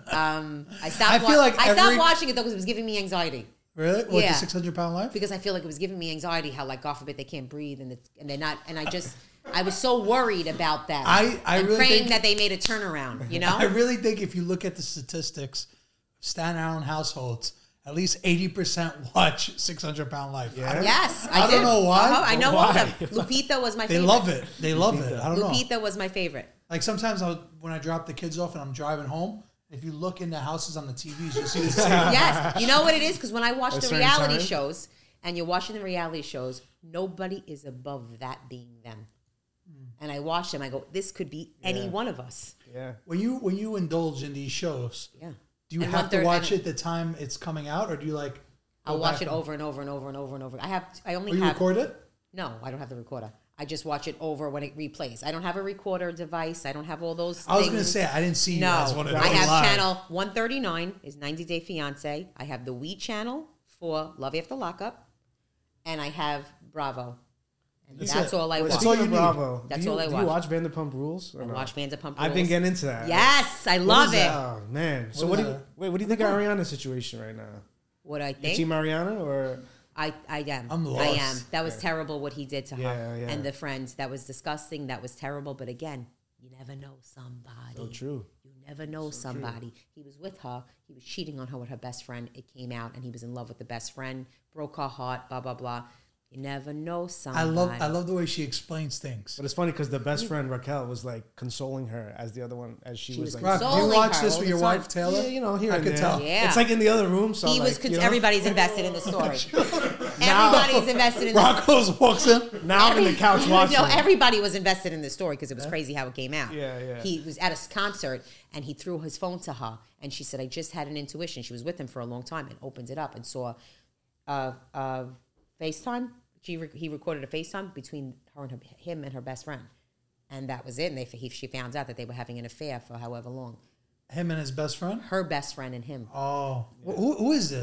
Speaker 1: Um, I stopped.
Speaker 3: I feel
Speaker 1: wa-
Speaker 3: like
Speaker 1: I stopped
Speaker 3: every-
Speaker 1: watching it though because it was giving me anxiety.
Speaker 3: really? What
Speaker 1: yeah.
Speaker 3: the Six Hundred Pound Life?
Speaker 1: Because I feel like it was giving me anxiety. How like God forbid they can't breathe and it's, and they're not. And I just I was so worried about that.
Speaker 3: I- I
Speaker 1: and
Speaker 3: really
Speaker 1: praying
Speaker 3: think-
Speaker 1: that they made a turnaround. You know.
Speaker 3: I really think if you look at the statistics, Staten Island households, at least eighty percent watch Six Hundred Pound Life. I don't,
Speaker 1: Yes, I,
Speaker 3: I don't
Speaker 1: did.
Speaker 3: know why,
Speaker 1: Uh-huh, I
Speaker 3: but
Speaker 1: know all of
Speaker 5: why?
Speaker 1: them. Lupita was my
Speaker 3: They
Speaker 1: favorite.
Speaker 3: love it. They love it. I don't know.
Speaker 1: Lupita was my favorite.
Speaker 3: Like sometimes I'll, when I drop the kids off and I'm driving home, if you look in the houses on the T Vs, you'll see the same.
Speaker 1: Yes, you know what it is? Because when I watch
Speaker 5: A
Speaker 1: the
Speaker 5: certain
Speaker 1: reality
Speaker 5: time?
Speaker 1: shows, and you're watching the reality shows, nobody is above that being them. And I watch them, I go, this could be any
Speaker 5: Yeah.
Speaker 1: one of us.
Speaker 5: Yeah.
Speaker 3: When you when you indulge in these shows,
Speaker 1: Yeah.
Speaker 3: do you
Speaker 1: And
Speaker 3: have
Speaker 1: one
Speaker 3: to
Speaker 1: third-
Speaker 3: watch
Speaker 1: and-
Speaker 3: it the time it's coming out, or do you like?
Speaker 1: I'll
Speaker 3: go
Speaker 1: watch
Speaker 3: back
Speaker 1: it
Speaker 3: and-
Speaker 1: over and over and over and over and over. I have, I only
Speaker 3: Oh, you
Speaker 1: have.
Speaker 3: record it?
Speaker 1: No, I don't have the recorder. I just watch it over when it replays. I don't have a recorder device. I don't have all those.
Speaker 3: I was
Speaker 1: things.
Speaker 3: going to say I didn't see you
Speaker 1: No,
Speaker 3: as one of
Speaker 1: I
Speaker 3: those.
Speaker 1: have
Speaker 5: live.
Speaker 1: channel one thirty-nine is ninety Day Fiance. I have the We channel for Love After Lockup, and I have Bravo. And
Speaker 3: That's
Speaker 1: that's,
Speaker 3: it.
Speaker 1: all I
Speaker 3: That's
Speaker 1: watch.
Speaker 3: all
Speaker 5: Speaking
Speaker 3: you
Speaker 5: of
Speaker 3: need.
Speaker 5: Bravo,
Speaker 1: That's
Speaker 5: do you,
Speaker 1: all I
Speaker 5: do you
Speaker 1: watch.
Speaker 5: watch Vanderpump Rules? Or
Speaker 1: I
Speaker 5: no?
Speaker 1: watch Vanderpump
Speaker 5: I've been
Speaker 1: Rules.
Speaker 5: getting into that.
Speaker 1: Yes, I
Speaker 3: What
Speaker 1: love
Speaker 3: is
Speaker 1: it.
Speaker 3: that?
Speaker 5: Oh man. So
Speaker 3: What
Speaker 5: what
Speaker 3: is
Speaker 5: do you
Speaker 3: that?
Speaker 5: wait? What do you think of Ariana's situation right now?
Speaker 1: What I
Speaker 5: You
Speaker 1: think.
Speaker 5: team Ariana or
Speaker 1: I, I am.
Speaker 3: I'm
Speaker 1: I
Speaker 3: lost.
Speaker 1: am. That was terrible what he did to her
Speaker 5: Yeah, yeah.
Speaker 1: and the friends. That was disgusting. That was terrible. But again, you never know somebody.
Speaker 5: so true?
Speaker 1: You never know somebody. He was with her. He was cheating on her with her best friend. It came out, and he was in love with the best friend. Broke her heart. Blah blah blah. You never know somebody.
Speaker 3: I love I love the way she explains things.
Speaker 5: But it's funny because the best friend Raquel was like consoling her as the other one as she,
Speaker 1: She
Speaker 5: was,
Speaker 1: was
Speaker 5: like.
Speaker 3: Rock, do you
Speaker 1: consoling
Speaker 3: watch
Speaker 1: her
Speaker 3: this
Speaker 1: all
Speaker 3: with
Speaker 1: the
Speaker 3: your
Speaker 1: time.
Speaker 3: wife Taylor?
Speaker 5: Yeah, you know, here
Speaker 3: I
Speaker 5: and
Speaker 3: could
Speaker 5: there.
Speaker 3: tell.
Speaker 1: Yeah.
Speaker 5: It's like in the other room, so
Speaker 1: He
Speaker 5: like,
Speaker 1: was. Con-
Speaker 5: you know,
Speaker 1: everybody's invested in the story. Everybody's invested in the
Speaker 3: Rocco's walks in.
Speaker 5: now I'm in the couch watching.
Speaker 1: No, everybody was invested in the story because it was crazy how it came out.
Speaker 5: Yeah, yeah.
Speaker 1: He was at a concert and he threw his phone to her and she said, I just had an intuition. She was with him for a long time and opened it up and saw uh, uh, FaceTime. She re- he recorded a FaceTime between her and her, him and her best friend. And that was it. And they, he, she found out that they were having an affair for however long.
Speaker 3: Him and his best friend.
Speaker 1: Her best friend and him.
Speaker 3: Oh, who, who is this?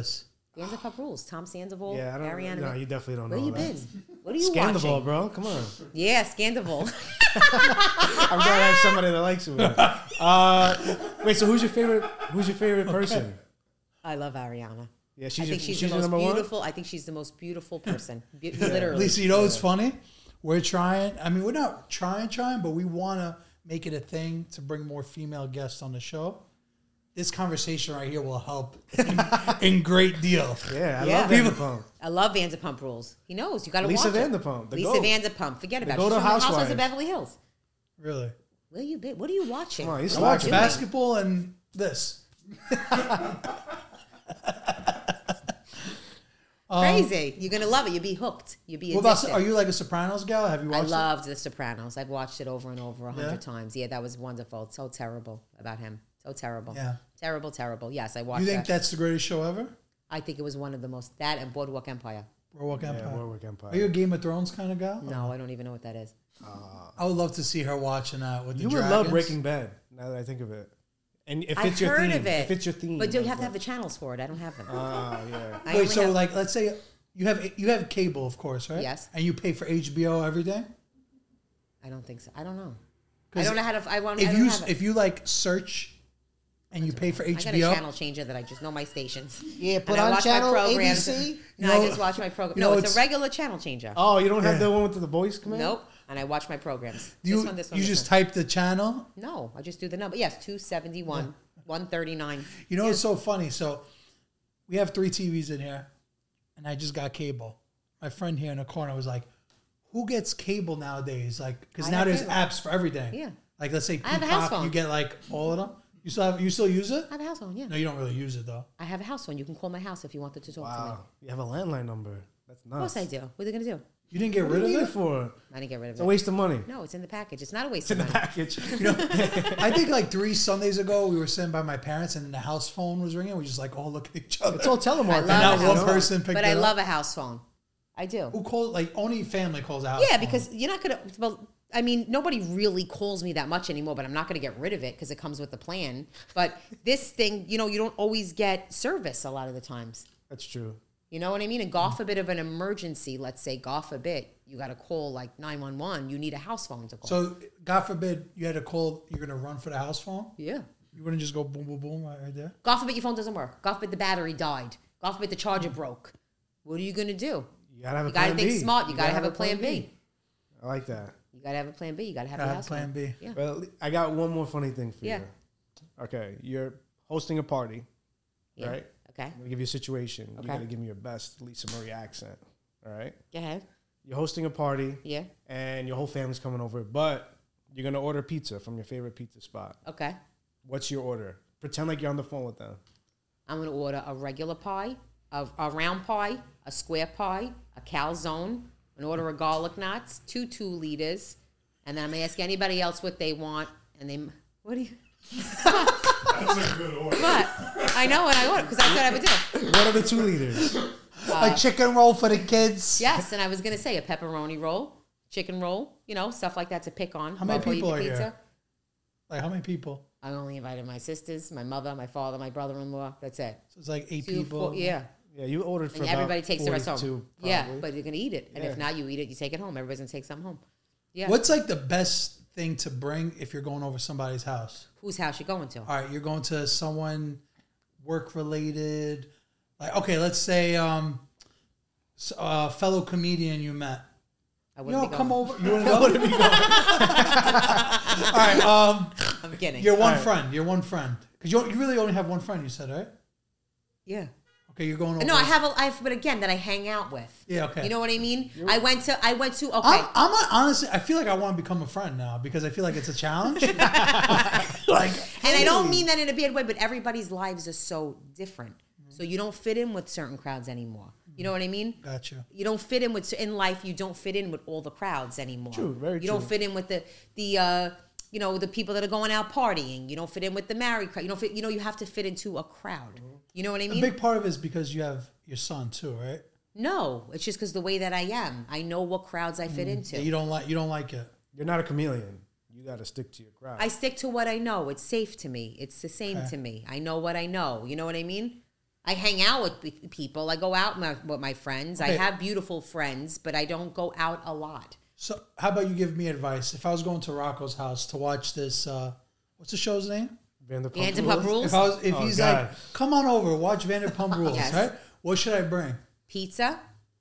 Speaker 1: Vanderpump Rules. Tom Sandoval,
Speaker 5: Yeah, I don't.
Speaker 1: Ariana.
Speaker 5: No, you definitely don't
Speaker 1: Where
Speaker 5: know
Speaker 1: you
Speaker 5: that.
Speaker 1: been? What are you
Speaker 5: Scandival,
Speaker 1: watching?
Speaker 5: bro. Come on.
Speaker 1: Yeah, Scandival.
Speaker 5: I'm glad I have somebody that likes it. Uh, wait, so who's your favorite? Who's your favorite person?
Speaker 1: I love Ariana.
Speaker 5: Yeah,
Speaker 1: I
Speaker 5: she's your,
Speaker 1: think she's,
Speaker 5: she's
Speaker 1: the
Speaker 5: your
Speaker 1: most
Speaker 5: number one.
Speaker 1: beautiful. I think she's the most beautiful person. Be- literally.
Speaker 3: Lisa, you know what's funny? We're trying. I mean, we're not trying, trying, but we want to make it a thing to bring more female guests on the show. This conversation right here will help in, in great deal.
Speaker 5: Yeah, I
Speaker 1: Yeah.
Speaker 5: love
Speaker 1: People-
Speaker 5: Vanderpump.
Speaker 1: I love Vanderpump Rules. He knows. You got to watch
Speaker 5: Lisa
Speaker 1: it.
Speaker 5: Vanderpump, the
Speaker 1: Lisa
Speaker 5: GOAT.
Speaker 1: Vanderpump. Forget about it.
Speaker 5: GOAT
Speaker 1: She's
Speaker 5: of
Speaker 1: from the Housewives
Speaker 5: Housewives.
Speaker 1: of Beverly Hills.
Speaker 3: Really.
Speaker 1: Where you been? What are you watching?
Speaker 5: Come on, he's
Speaker 3: I watch
Speaker 5: slacking.
Speaker 3: basketball and this.
Speaker 1: Crazy. You're gonna love it. You'll be hooked. You'll be
Speaker 3: What
Speaker 1: addicted.
Speaker 3: about? Are you like a Sopranos gal? Have you
Speaker 1: I
Speaker 3: watched it?
Speaker 1: loved The Sopranos. I've watched it over and over a hundred
Speaker 3: Yeah?
Speaker 1: times. Yeah, that was wonderful. So terrible about him. So terrible.
Speaker 3: Yeah.
Speaker 1: Terrible, terrible. Yes, I watched
Speaker 3: You think
Speaker 1: that.
Speaker 3: that's the greatest show ever?
Speaker 1: I think it was one of the most, that and Boardwalk Empire.
Speaker 3: Boardwalk Empire.
Speaker 5: Yeah, Boardwalk Empire.
Speaker 3: Are you a Game of Thrones kind of gal?
Speaker 1: No, I don't even know what that is.
Speaker 3: I would love to see her watching that with the
Speaker 5: You would
Speaker 3: dragons.
Speaker 5: love Breaking Bad. Now that I think of it, and if
Speaker 1: I've
Speaker 5: it's your
Speaker 1: heard
Speaker 5: theme,
Speaker 1: of it.
Speaker 5: if it's your theme,
Speaker 1: But do you
Speaker 5: like
Speaker 1: have to
Speaker 5: what-
Speaker 1: have the channels for it? I don't have them.
Speaker 5: Ah, yeah.
Speaker 1: I
Speaker 3: Wait,
Speaker 1: only
Speaker 3: so
Speaker 1: have-
Speaker 3: like, let's say you have you have cable, of course, right?
Speaker 1: Yes.
Speaker 3: And you pay for H B O every day.
Speaker 1: I don't think so. I don't know. I
Speaker 3: 'Cause
Speaker 1: don't know how to. I want. I
Speaker 3: If
Speaker 1: don't
Speaker 3: you
Speaker 1: have it.
Speaker 3: if you like search, and you pay for
Speaker 1: I got
Speaker 3: H B O,
Speaker 1: a channel changer that I just know my stations.
Speaker 2: Yeah,
Speaker 1: And
Speaker 2: put
Speaker 1: I
Speaker 2: on
Speaker 1: watch
Speaker 2: channel
Speaker 1: my programs.
Speaker 2: A B C.
Speaker 1: No,
Speaker 3: You
Speaker 1: I
Speaker 3: know-
Speaker 1: just watch my program.
Speaker 3: you
Speaker 1: No,
Speaker 3: know,
Speaker 1: it's,
Speaker 3: it's-
Speaker 1: a regular channel changer.
Speaker 5: Oh, you don't have
Speaker 3: Yeah.
Speaker 5: the one with the voice command?
Speaker 1: Nope. And I watch my programs.
Speaker 3: you
Speaker 1: this one, this one,
Speaker 3: you
Speaker 1: this
Speaker 3: just
Speaker 1: one.
Speaker 3: type the channel.
Speaker 1: No, I just do the number. Yes, two seventy one, one thirty nine.
Speaker 3: You know what's so funny? So we have three T Vs in here, and I just got cable. My friend here in the corner was like, "Who gets cable nowadays?" Like, because
Speaker 1: I
Speaker 3: now
Speaker 1: have
Speaker 3: there's
Speaker 1: cable.
Speaker 3: apps for everything.
Speaker 1: Yeah.
Speaker 3: Like, let's say
Speaker 1: I have a house
Speaker 3: Peacock,
Speaker 1: phone.
Speaker 3: you get like all of them. You still have you still use it?
Speaker 1: I have a house phone. Yeah,
Speaker 3: No, you don't really use it though.
Speaker 1: I have a house phone. You can call my house if you wanted to talk to me.
Speaker 5: Wow, you have a landline number. That's nuts.
Speaker 1: Of course I do. What are they gonna do?
Speaker 3: You didn't get
Speaker 5: What
Speaker 3: rid
Speaker 5: do you need
Speaker 3: of
Speaker 5: it
Speaker 3: it?
Speaker 5: for?
Speaker 1: I didn't get rid of
Speaker 5: It's
Speaker 1: it.
Speaker 5: a waste of money.
Speaker 1: No, it's in the package. It's not a waste
Speaker 5: It's in
Speaker 1: of
Speaker 5: the
Speaker 1: money.
Speaker 5: package.
Speaker 3: You know, I think like three Sundays ago, we were sitting by my parents, and the house phone was ringing. We just like all look at each other.
Speaker 5: It's all
Speaker 1: I
Speaker 5: telemarketing.
Speaker 1: love
Speaker 3: and
Speaker 1: a
Speaker 3: not
Speaker 1: house
Speaker 3: one
Speaker 1: phone.
Speaker 3: person picked
Speaker 1: But
Speaker 3: it
Speaker 1: I
Speaker 3: up.
Speaker 1: love a house phone. I do.
Speaker 3: Who calls? Like only family calls a house.
Speaker 1: Yeah,
Speaker 3: phone.
Speaker 1: because you're not gonna. Well, I mean, nobody really calls me that much anymore. But I'm not gonna get rid of it because it comes with the plan. But this thing, you know, you don't always get service a lot of the times.
Speaker 5: That's true.
Speaker 1: You know what I mean? And God forbid of an emergency, let's say, God forbid, you got to call like nine one one. You need a house phone to call.
Speaker 3: So God forbid you had to call. You're gonna run for the house phone.
Speaker 1: yeah.
Speaker 3: You wouldn't just go boom, boom, boom right, right there.
Speaker 1: God forbid your phone doesn't work. God forbid the battery died. God forbid the charger broke. What are you gonna do?
Speaker 5: You gotta have a
Speaker 1: You got to
Speaker 5: plan
Speaker 1: think
Speaker 5: B.
Speaker 1: smart. You, got to have a plan B.
Speaker 5: I like that.
Speaker 1: You got to have a plan B. You got to have
Speaker 3: Gotta
Speaker 1: a
Speaker 3: have
Speaker 1: house
Speaker 3: a plan
Speaker 1: phone.
Speaker 3: B.
Speaker 1: Yeah.
Speaker 5: Well, I got one more funny thing for
Speaker 1: Yeah.
Speaker 5: you. Okay, you're hosting a party,
Speaker 1: Yeah.
Speaker 5: right?
Speaker 1: Okay.
Speaker 5: I'm gonna give you a situation. You
Speaker 1: Okay.
Speaker 5: gotta give me your best Lisa Marie accent. All right.
Speaker 1: Go ahead.
Speaker 5: You're hosting a party,
Speaker 1: Yeah.
Speaker 5: and your whole family's coming over, but you're gonna order pizza from your favorite pizza spot.
Speaker 1: Okay.
Speaker 5: What's your order? Pretend like you're on the phone with them.
Speaker 1: I'm going to order a regular pie, a, a round pie, a square pie, a calzone, an order of garlic knots, two two liters, and then I'm going to ask anybody else what they want. And they, what do you?
Speaker 4: That's a good order.
Speaker 1: What? I know what I ordered because that's what I would do.
Speaker 5: What are the two liters?
Speaker 3: a chicken roll for the kids.
Speaker 1: Yes, and I was going to say a pepperoni roll, chicken roll, you know, stuff like that to pick on.
Speaker 3: How many
Speaker 1: before you
Speaker 3: people
Speaker 1: eat
Speaker 3: are
Speaker 1: the
Speaker 3: here?
Speaker 1: pizza.
Speaker 3: Like how many people?
Speaker 1: I only invited my sisters, my mother, my father, my brother-in-law. That's it.
Speaker 3: So it's like eight
Speaker 1: Two,
Speaker 3: people.
Speaker 1: four, yeah.
Speaker 5: Yeah, you ordered for
Speaker 1: And
Speaker 5: about
Speaker 1: everybody takes the rest home.
Speaker 5: forty-two,
Speaker 1: Yeah,
Speaker 5: probably.
Speaker 1: but you're gonna eat it, and if
Speaker 5: Yeah.
Speaker 1: not, you eat it. You take it home. Everybody's gonna take something home. Yeah.
Speaker 3: What's like the best thing to bring if you're going over somebody's house?
Speaker 1: Whose house you going to?
Speaker 3: All right, you're going to someone work related. Like okay, let's say um, s- a fellow comedian you met.
Speaker 1: I
Speaker 3: You
Speaker 1: wouldn't
Speaker 3: know,
Speaker 1: be
Speaker 3: come
Speaker 1: going.
Speaker 3: over. You want to go? All right. Um,
Speaker 1: I'm kidding.
Speaker 3: you're one
Speaker 5: right.
Speaker 3: friend. You're one friend. Because you, you really only have one friend. You said right?
Speaker 1: Yeah.
Speaker 3: Okay, you're going over.
Speaker 1: No, I have a, I have, but again, that I hang out with.
Speaker 3: Yeah. Okay.
Speaker 1: You know what I mean? I went to, I went to. Okay.
Speaker 3: I'm, I'm a, honestly, I feel like I want to become a friend now because I feel like it's a challenge. like,
Speaker 1: And I don't mean that in a bad way, but everybody's lives are so different. So you don't fit in with certain crowds anymore. You know what I mean?
Speaker 3: Gotcha.
Speaker 1: You don't fit in with in life. You don't fit in with all the crowds anymore.
Speaker 5: True, very
Speaker 1: You don't
Speaker 5: true.
Speaker 1: fit in with the the uh, you know the people that are going out partying. You don't fit in with the married crowd. You don't fit. You know you have to fit into a crowd. You know what I
Speaker 3: A
Speaker 1: mean?
Speaker 3: big part of it is because you have your son too, right?
Speaker 1: No, it's just because the way that I am. I know what crowds I fit into.
Speaker 3: Yeah, you don't like you don't like it.
Speaker 5: You're not a chameleon. You got to stick to your crowd.
Speaker 1: I stick to what I know. It's safe to me. It's the same
Speaker 3: Okay.
Speaker 1: to me. I know what I know. You know what I mean? I hang out with pe- people. I go out my, with my friends. I
Speaker 3: Okay.
Speaker 1: have beautiful friends, but I don't go out a lot.
Speaker 3: So how about you give me advice? If I was going to Rocco's house to watch this, uh, what's the show's name?
Speaker 5: Vanderpump
Speaker 1: Vanderpump
Speaker 5: Rules.
Speaker 1: Rules,
Speaker 3: If I was, if
Speaker 5: Oh,
Speaker 3: he's
Speaker 5: God.
Speaker 3: like, come on over, watch Vanderpump Rules,
Speaker 1: Yes.
Speaker 3: right? What should I bring?
Speaker 1: pizza,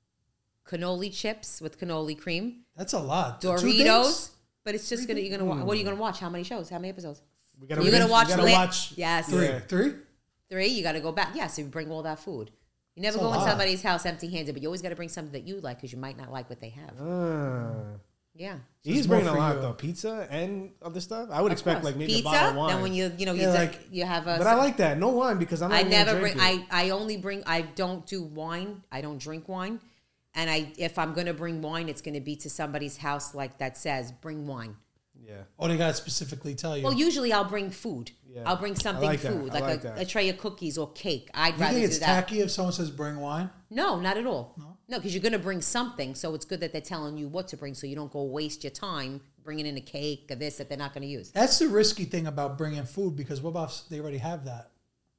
Speaker 1: cannoli chips with cannoli cream,
Speaker 3: That's a lot. Two
Speaker 1: Doritos.
Speaker 3: things?
Speaker 1: But it's just gonna. You're gonna. wa- What are you gonna watch? How many shows? How many episodes?
Speaker 5: We gotta,
Speaker 1: You're gonna
Speaker 5: we
Speaker 1: watch.
Speaker 5: gotta
Speaker 1: lit-
Speaker 5: watch.
Speaker 1: Yes.
Speaker 3: Three.
Speaker 5: Yeah.
Speaker 3: Three?
Speaker 1: Three. You got to go back. Yeah. So you bring all that food. You never
Speaker 3: That's a
Speaker 1: go in
Speaker 3: lot.
Speaker 1: somebody's house empty-handed, but you always got to bring something that you like because you might not like what they have.
Speaker 5: Ah.
Speaker 1: Yeah.
Speaker 5: He's
Speaker 3: it's more
Speaker 5: bringing a
Speaker 3: for
Speaker 5: lot
Speaker 3: you.
Speaker 5: though, pizza and other stuff. I would expect like maybe
Speaker 1: Pizza.
Speaker 5: a bottle of wine.
Speaker 1: Then when you you know you
Speaker 3: Yeah,
Speaker 1: like
Speaker 3: like-
Speaker 1: you have a.
Speaker 5: but I like that. No wine because I'm not
Speaker 1: I
Speaker 5: gonna
Speaker 1: never
Speaker 5: drink
Speaker 1: bring.
Speaker 5: it.
Speaker 1: I I only bring. I don't do wine. I don't drink wine. And I, if I'm gonna bring wine, it's gonna be to somebody's house like that says bring wine.
Speaker 5: Yeah.
Speaker 3: Oh, they got to specifically tell you.
Speaker 1: Well, usually I'll bring food.
Speaker 5: Yeah.
Speaker 1: I'll bring something
Speaker 5: like that.
Speaker 1: food,
Speaker 5: I
Speaker 1: like,
Speaker 5: like
Speaker 1: a,
Speaker 5: that.
Speaker 1: a tray of cookies or cake. I'd
Speaker 3: you
Speaker 1: rather
Speaker 3: think
Speaker 1: do
Speaker 3: it's
Speaker 1: that.
Speaker 3: tacky if someone says bring wine?
Speaker 1: No, not at all. No, because you're going to bring something, so it's good that they're telling you what to bring, so you don't go waste your time bringing in a cake or this that they're not going to use.
Speaker 3: That's the risky thing about bringing food because what about if they already have that?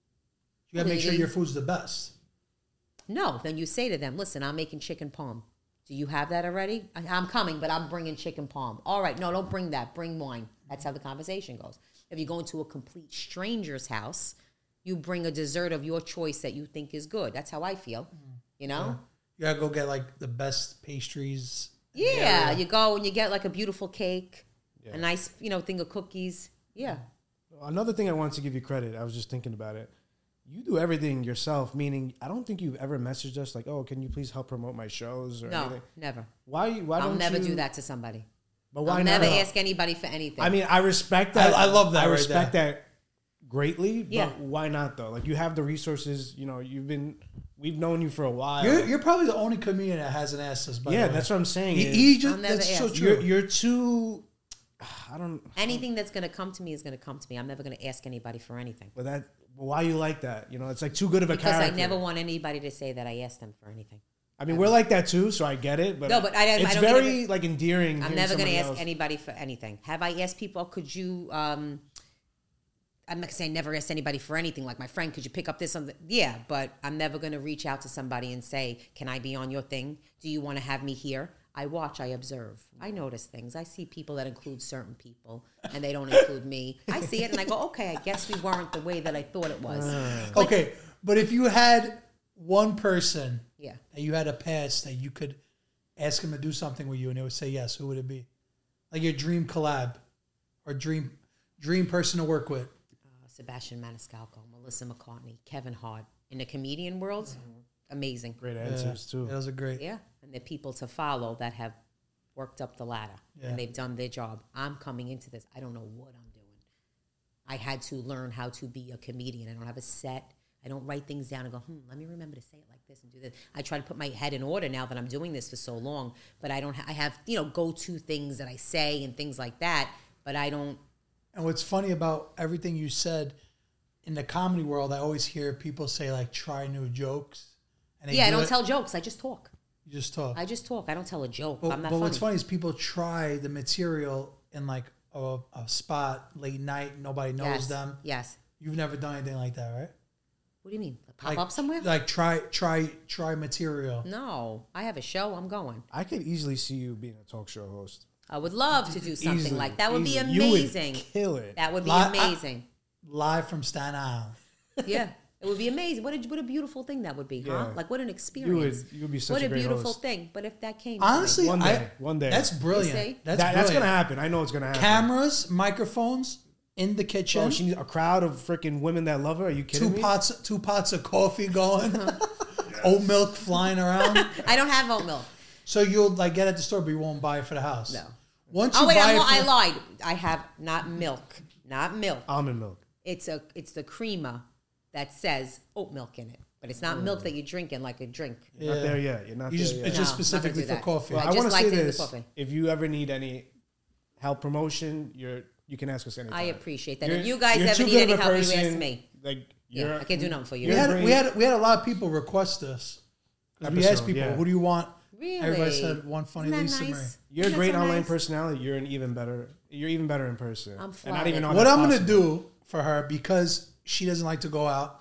Speaker 3: You got to
Speaker 1: Well,
Speaker 3: make sure
Speaker 1: they-
Speaker 3: your food's the best.
Speaker 1: No, then you say to them, "Listen, I'm making chicken palm. Do you have that already? I- I'm coming, but I'm bringing chicken palm. All right, no, don't bring that. Bring wine." That's how the conversation goes. If you go into a complete stranger's house, you bring a dessert of your choice that you think is good. That's how I feel. You know.
Speaker 3: You got to go get like the best pastries. in the
Speaker 1: Yeah,
Speaker 3: area.
Speaker 1: you go and you get like a beautiful cake, a nice, you know, thing of cookies. Yeah.
Speaker 5: Another thing I wanted to give you credit. I was just thinking about it. You do everything yourself. Meaning, I don't think you've ever messaged us like, "Oh, can you please help promote my shows?" or
Speaker 1: No,
Speaker 5: anything.
Speaker 1: never.
Speaker 5: Why? Why
Speaker 1: I'll
Speaker 5: don't
Speaker 1: never
Speaker 5: you,
Speaker 1: do that to somebody.
Speaker 5: But why
Speaker 1: I'll
Speaker 5: not?
Speaker 1: never ask anybody for anything.
Speaker 5: I mean, I respect that.
Speaker 3: I- I love that
Speaker 5: I
Speaker 3: right
Speaker 5: respect that greatly.
Speaker 1: Yeah.
Speaker 5: But why not though? Like you have the resources. You know, you've been. We've known you for a while.
Speaker 3: You're, you're probably the only comedian that hasn't asked us. By
Speaker 5: yeah,
Speaker 3: the way.
Speaker 5: that's what I'm saying.
Speaker 3: He,
Speaker 5: is
Speaker 3: he just
Speaker 1: I'll never
Speaker 3: that's so
Speaker 1: ask.
Speaker 3: true.
Speaker 5: you're, you're too. I don't.
Speaker 1: anything that's going to come to me is going to come to me. I'm never going to ask anybody for anything.
Speaker 5: But that. But why you like that? You know, it's like too good of a
Speaker 1: Because
Speaker 5: character.
Speaker 1: I never want anybody to say that I asked them for anything.
Speaker 5: I mean, we're like that too, so I get it. But
Speaker 1: No, but I don't- I
Speaker 5: It's
Speaker 1: don't
Speaker 5: very
Speaker 1: get it.
Speaker 5: like endearing.
Speaker 1: I'm
Speaker 5: hearing
Speaker 1: never going to
Speaker 5: somebody
Speaker 1: ask
Speaker 5: else-
Speaker 1: anybody for anything. Have I asked people, could you, um, I'm not going to say I never asked anybody for anything. Like my friend, could you pick up this? Something? Yeah, but I'm never going to reach out to somebody and say, can I be on your thing? Do you want to have me here? I watch, I observe. I notice things. I see people that include certain people and they don't include me. I see it and I go, okay, I guess we weren't the way that I thought it was.
Speaker 3: Okay, but if you had one person
Speaker 1: Yeah.
Speaker 3: that you had a pass that you could ask him to do something with you and they would say yes, who would it be? Like your dream collab or dream dream person to work with?
Speaker 1: Uh, Sebastian Maniscalco, Melissa McCartney, Kevin Hart. In the comedian world, amazing.
Speaker 5: Great answers too.
Speaker 3: Yeah, those are great.
Speaker 1: Yeah, and they're people to follow that have worked up the ladder
Speaker 3: Yeah.
Speaker 1: and they've done their job. I'm coming into this. I don't know what I'm doing. I had to learn how to be a comedian. I don't have a set. I don't write things down and go, hmm, let me remember to say it like this and do this. I try to put my head in order now that I'm doing this for so long, but I don't. Ha- I have you know go-to things that I say and things like that, but I don't.
Speaker 3: And what's funny about everything you said in the comedy world, I always hear people say like try new jokes. And they
Speaker 1: Yeah, I
Speaker 3: do
Speaker 1: don't
Speaker 3: it-
Speaker 1: tell jokes. I just talk.
Speaker 3: You just talk.
Speaker 1: I just talk. I don't tell a joke.
Speaker 3: But,
Speaker 1: I'm not
Speaker 3: but
Speaker 1: funny.
Speaker 3: what's funny is people try the material in like a, a spot late night. Nobody knows
Speaker 1: Yes.
Speaker 3: them.
Speaker 1: Yes.
Speaker 3: You've never done anything like that, right?
Speaker 1: What do you mean? Pop
Speaker 3: Like,
Speaker 1: up somewhere?
Speaker 3: Like try try try material.
Speaker 1: No, I have a show. I'm going.
Speaker 5: I could easily see you being a talk show host.
Speaker 1: I would love to do something
Speaker 5: Easily,
Speaker 1: like that. Would
Speaker 5: easily.
Speaker 1: be
Speaker 5: You would
Speaker 1: amazing.
Speaker 5: kill it.
Speaker 1: That would be
Speaker 3: Li- I-
Speaker 1: amazing.
Speaker 3: Live from Staten Island.
Speaker 1: Yeah, it would be amazing. What a what a beautiful thing that would be, huh?
Speaker 5: Yeah.
Speaker 1: Like what an experience.
Speaker 5: you would be such
Speaker 1: what
Speaker 5: a
Speaker 1: a
Speaker 5: great
Speaker 1: beautiful
Speaker 5: host.
Speaker 1: thing. But if that came, to
Speaker 3: Honestly,
Speaker 1: me,
Speaker 5: One
Speaker 3: I-
Speaker 5: day, one day.
Speaker 3: That's brilliant.
Speaker 1: You see?
Speaker 3: That's
Speaker 5: That, that's
Speaker 3: brilliant.
Speaker 5: gonna happen. I know it's gonna happen.
Speaker 3: Cameras, microphones in the kitchen.
Speaker 5: Oh, she needs a crowd of freaking women that love her. Are you kidding
Speaker 3: two
Speaker 5: me?
Speaker 3: pots two pots of coffee going. Oat milk flying around.
Speaker 1: I don't have oat milk.
Speaker 3: So you'll like get at the store, but you won't buy it for the house.
Speaker 1: No.
Speaker 3: Once you
Speaker 1: Oh wait,
Speaker 3: buy
Speaker 1: I'm,
Speaker 3: it
Speaker 1: I
Speaker 3: for,
Speaker 1: lied. I have not milk, not milk.
Speaker 5: Almond milk.
Speaker 1: It's a it's the creamer that says oat milk in it, but it's not milk that you're drinking like a drink.
Speaker 5: You're Not there yet. You're not
Speaker 3: You
Speaker 5: there
Speaker 3: just
Speaker 5: yet.
Speaker 3: it's just
Speaker 1: No, not gonna
Speaker 3: specifically
Speaker 1: do
Speaker 3: for
Speaker 1: that.
Speaker 3: coffee.
Speaker 1: Well,
Speaker 5: I
Speaker 1: just
Speaker 5: want to
Speaker 1: like
Speaker 5: say
Speaker 1: it in the
Speaker 5: this:
Speaker 1: coffee.
Speaker 5: if you ever need any help promotion, you're you can ask us anytime.
Speaker 1: I appreciate that.
Speaker 5: You're-
Speaker 1: if you guys
Speaker 5: you're
Speaker 1: ever
Speaker 5: too
Speaker 1: need
Speaker 5: good
Speaker 1: any
Speaker 5: of a
Speaker 1: help, you ask
Speaker 5: person.
Speaker 1: me.
Speaker 5: Like,
Speaker 1: Yeah,
Speaker 5: you're,
Speaker 1: I can't do nothing for you.
Speaker 3: we
Speaker 5: You're
Speaker 3: had
Speaker 5: great.
Speaker 3: we had we had a lot of people request this. 'Cause we asked
Speaker 5: Episode,
Speaker 3: people,
Speaker 5: yeah.
Speaker 3: who do you want?
Speaker 1: Really?
Speaker 3: Everybody said one funny
Speaker 1: Isn't that
Speaker 3: Lisa
Speaker 1: nice?
Speaker 3: Marie.
Speaker 5: You're a
Speaker 1: Isn't that
Speaker 5: great
Speaker 1: so
Speaker 5: online
Speaker 1: nice?
Speaker 5: personality. You're an even better. You're even better in person.
Speaker 1: I'm
Speaker 5: And
Speaker 1: flattered.
Speaker 5: not even on
Speaker 3: What
Speaker 5: that's
Speaker 3: I'm gonna
Speaker 5: possible.
Speaker 3: do for her, because she doesn't like to go out,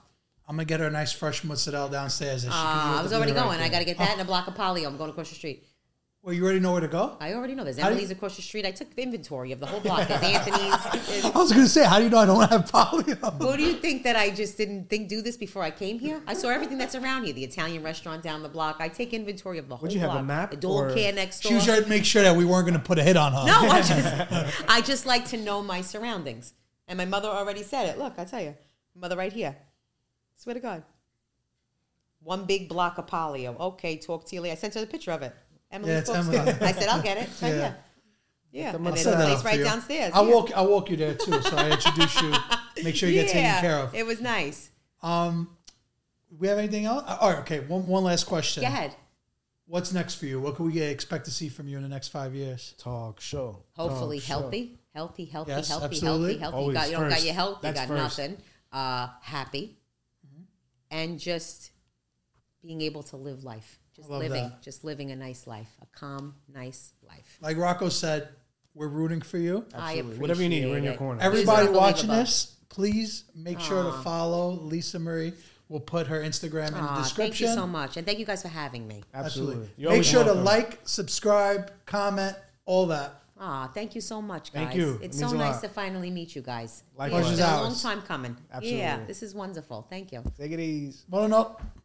Speaker 3: I'm gonna get her a nice fresh mozzarella downstairs. That she can
Speaker 1: Uh,
Speaker 3: eat
Speaker 1: I
Speaker 3: with
Speaker 1: was
Speaker 3: the
Speaker 1: already
Speaker 3: beer right
Speaker 1: going. I
Speaker 3: there.
Speaker 1: got to get that and a block of polio. I'm going across the street.
Speaker 3: Well, you already know where to go.
Speaker 1: I already know. There's
Speaker 3: How do you-
Speaker 1: Emily's across the street. I took inventory of the whole block. There's Anthony's. There's-
Speaker 3: I was gonna say, how do you know I don't have polio?
Speaker 1: Who do you think that I just didn't think do this before I came here? I saw everything that's around here. The Italian restaurant down the block. I take inventory of the whole
Speaker 8: Would you have
Speaker 1: block.
Speaker 8: a map
Speaker 1: The dog
Speaker 8: or-
Speaker 1: care next door.
Speaker 3: She was trying to make sure that we weren't gonna put a hit on her.
Speaker 1: No, I just, I just like to know my surroundings. And my mother already said it. Look, I tell you, mother right here. Swear to God. One big block of polio. Okay, talk to you later. I sent her the picture of it. Emily
Speaker 3: Yeah, it's
Speaker 1: spoke to
Speaker 3: Emily.
Speaker 1: it. I said, I'll get it. It's right
Speaker 3: Yeah.
Speaker 1: here. Yeah, and
Speaker 3: I'll
Speaker 1: there's
Speaker 3: set
Speaker 1: a
Speaker 3: that
Speaker 1: place
Speaker 3: up
Speaker 1: right
Speaker 3: for you.
Speaker 1: downstairs.
Speaker 3: I'll
Speaker 1: yeah.
Speaker 3: walk. I'll walk you there too. So I introduce you. Make sure you get taken
Speaker 1: Yeah,
Speaker 3: care of.
Speaker 1: It was nice.
Speaker 3: Um, we have anything else? Uh, All right. Okay. One one last question.
Speaker 1: Go ahead.
Speaker 3: What's next for you? What can we get, expect to see from you in the next five years?
Speaker 8: Talk show.
Speaker 1: Hopefully
Speaker 8: Talk show.
Speaker 1: healthy, healthy, healthy,
Speaker 3: Yes,
Speaker 1: healthy,
Speaker 3: absolutely.
Speaker 1: healthy, healthy.
Speaker 8: Always
Speaker 1: You, got, you don't got
Speaker 8: first.
Speaker 1: your health, you
Speaker 8: That's
Speaker 1: got
Speaker 8: first.
Speaker 1: nothing. Uh, happy. And just being able to live life. Just
Speaker 3: love
Speaker 1: living.
Speaker 3: that.
Speaker 1: Just living a nice life. A calm, nice life.
Speaker 3: Like Rocco said, we're rooting for you.
Speaker 1: I appreciate
Speaker 8: Whatever you need, we're in your
Speaker 1: it.
Speaker 8: corner.
Speaker 3: Everybody
Speaker 1: It's
Speaker 3: watching
Speaker 1: unbelievable.
Speaker 3: this, please make sure to follow Lisa Marie. We'll put her Instagram in the
Speaker 1: Aw,
Speaker 3: description.
Speaker 1: thank you so much. And thank you guys for having me.
Speaker 8: Absolutely. You're
Speaker 3: Make
Speaker 8: always
Speaker 3: sure to
Speaker 8: welcome.
Speaker 3: like, subscribe, comment, all that.
Speaker 1: Ah, thank you so much, guys.
Speaker 8: Thank you. It
Speaker 1: It's
Speaker 8: means
Speaker 1: so
Speaker 8: a
Speaker 1: nice
Speaker 8: lot.
Speaker 1: to finally meet you guys.
Speaker 8: Likewise.
Speaker 1: Yeah, it's been a long
Speaker 3: Ours.
Speaker 1: time coming.
Speaker 8: Absolutely.
Speaker 1: Yeah, this is wonderful. Thank you.
Speaker 8: Take it easy.
Speaker 3: Bueno, no.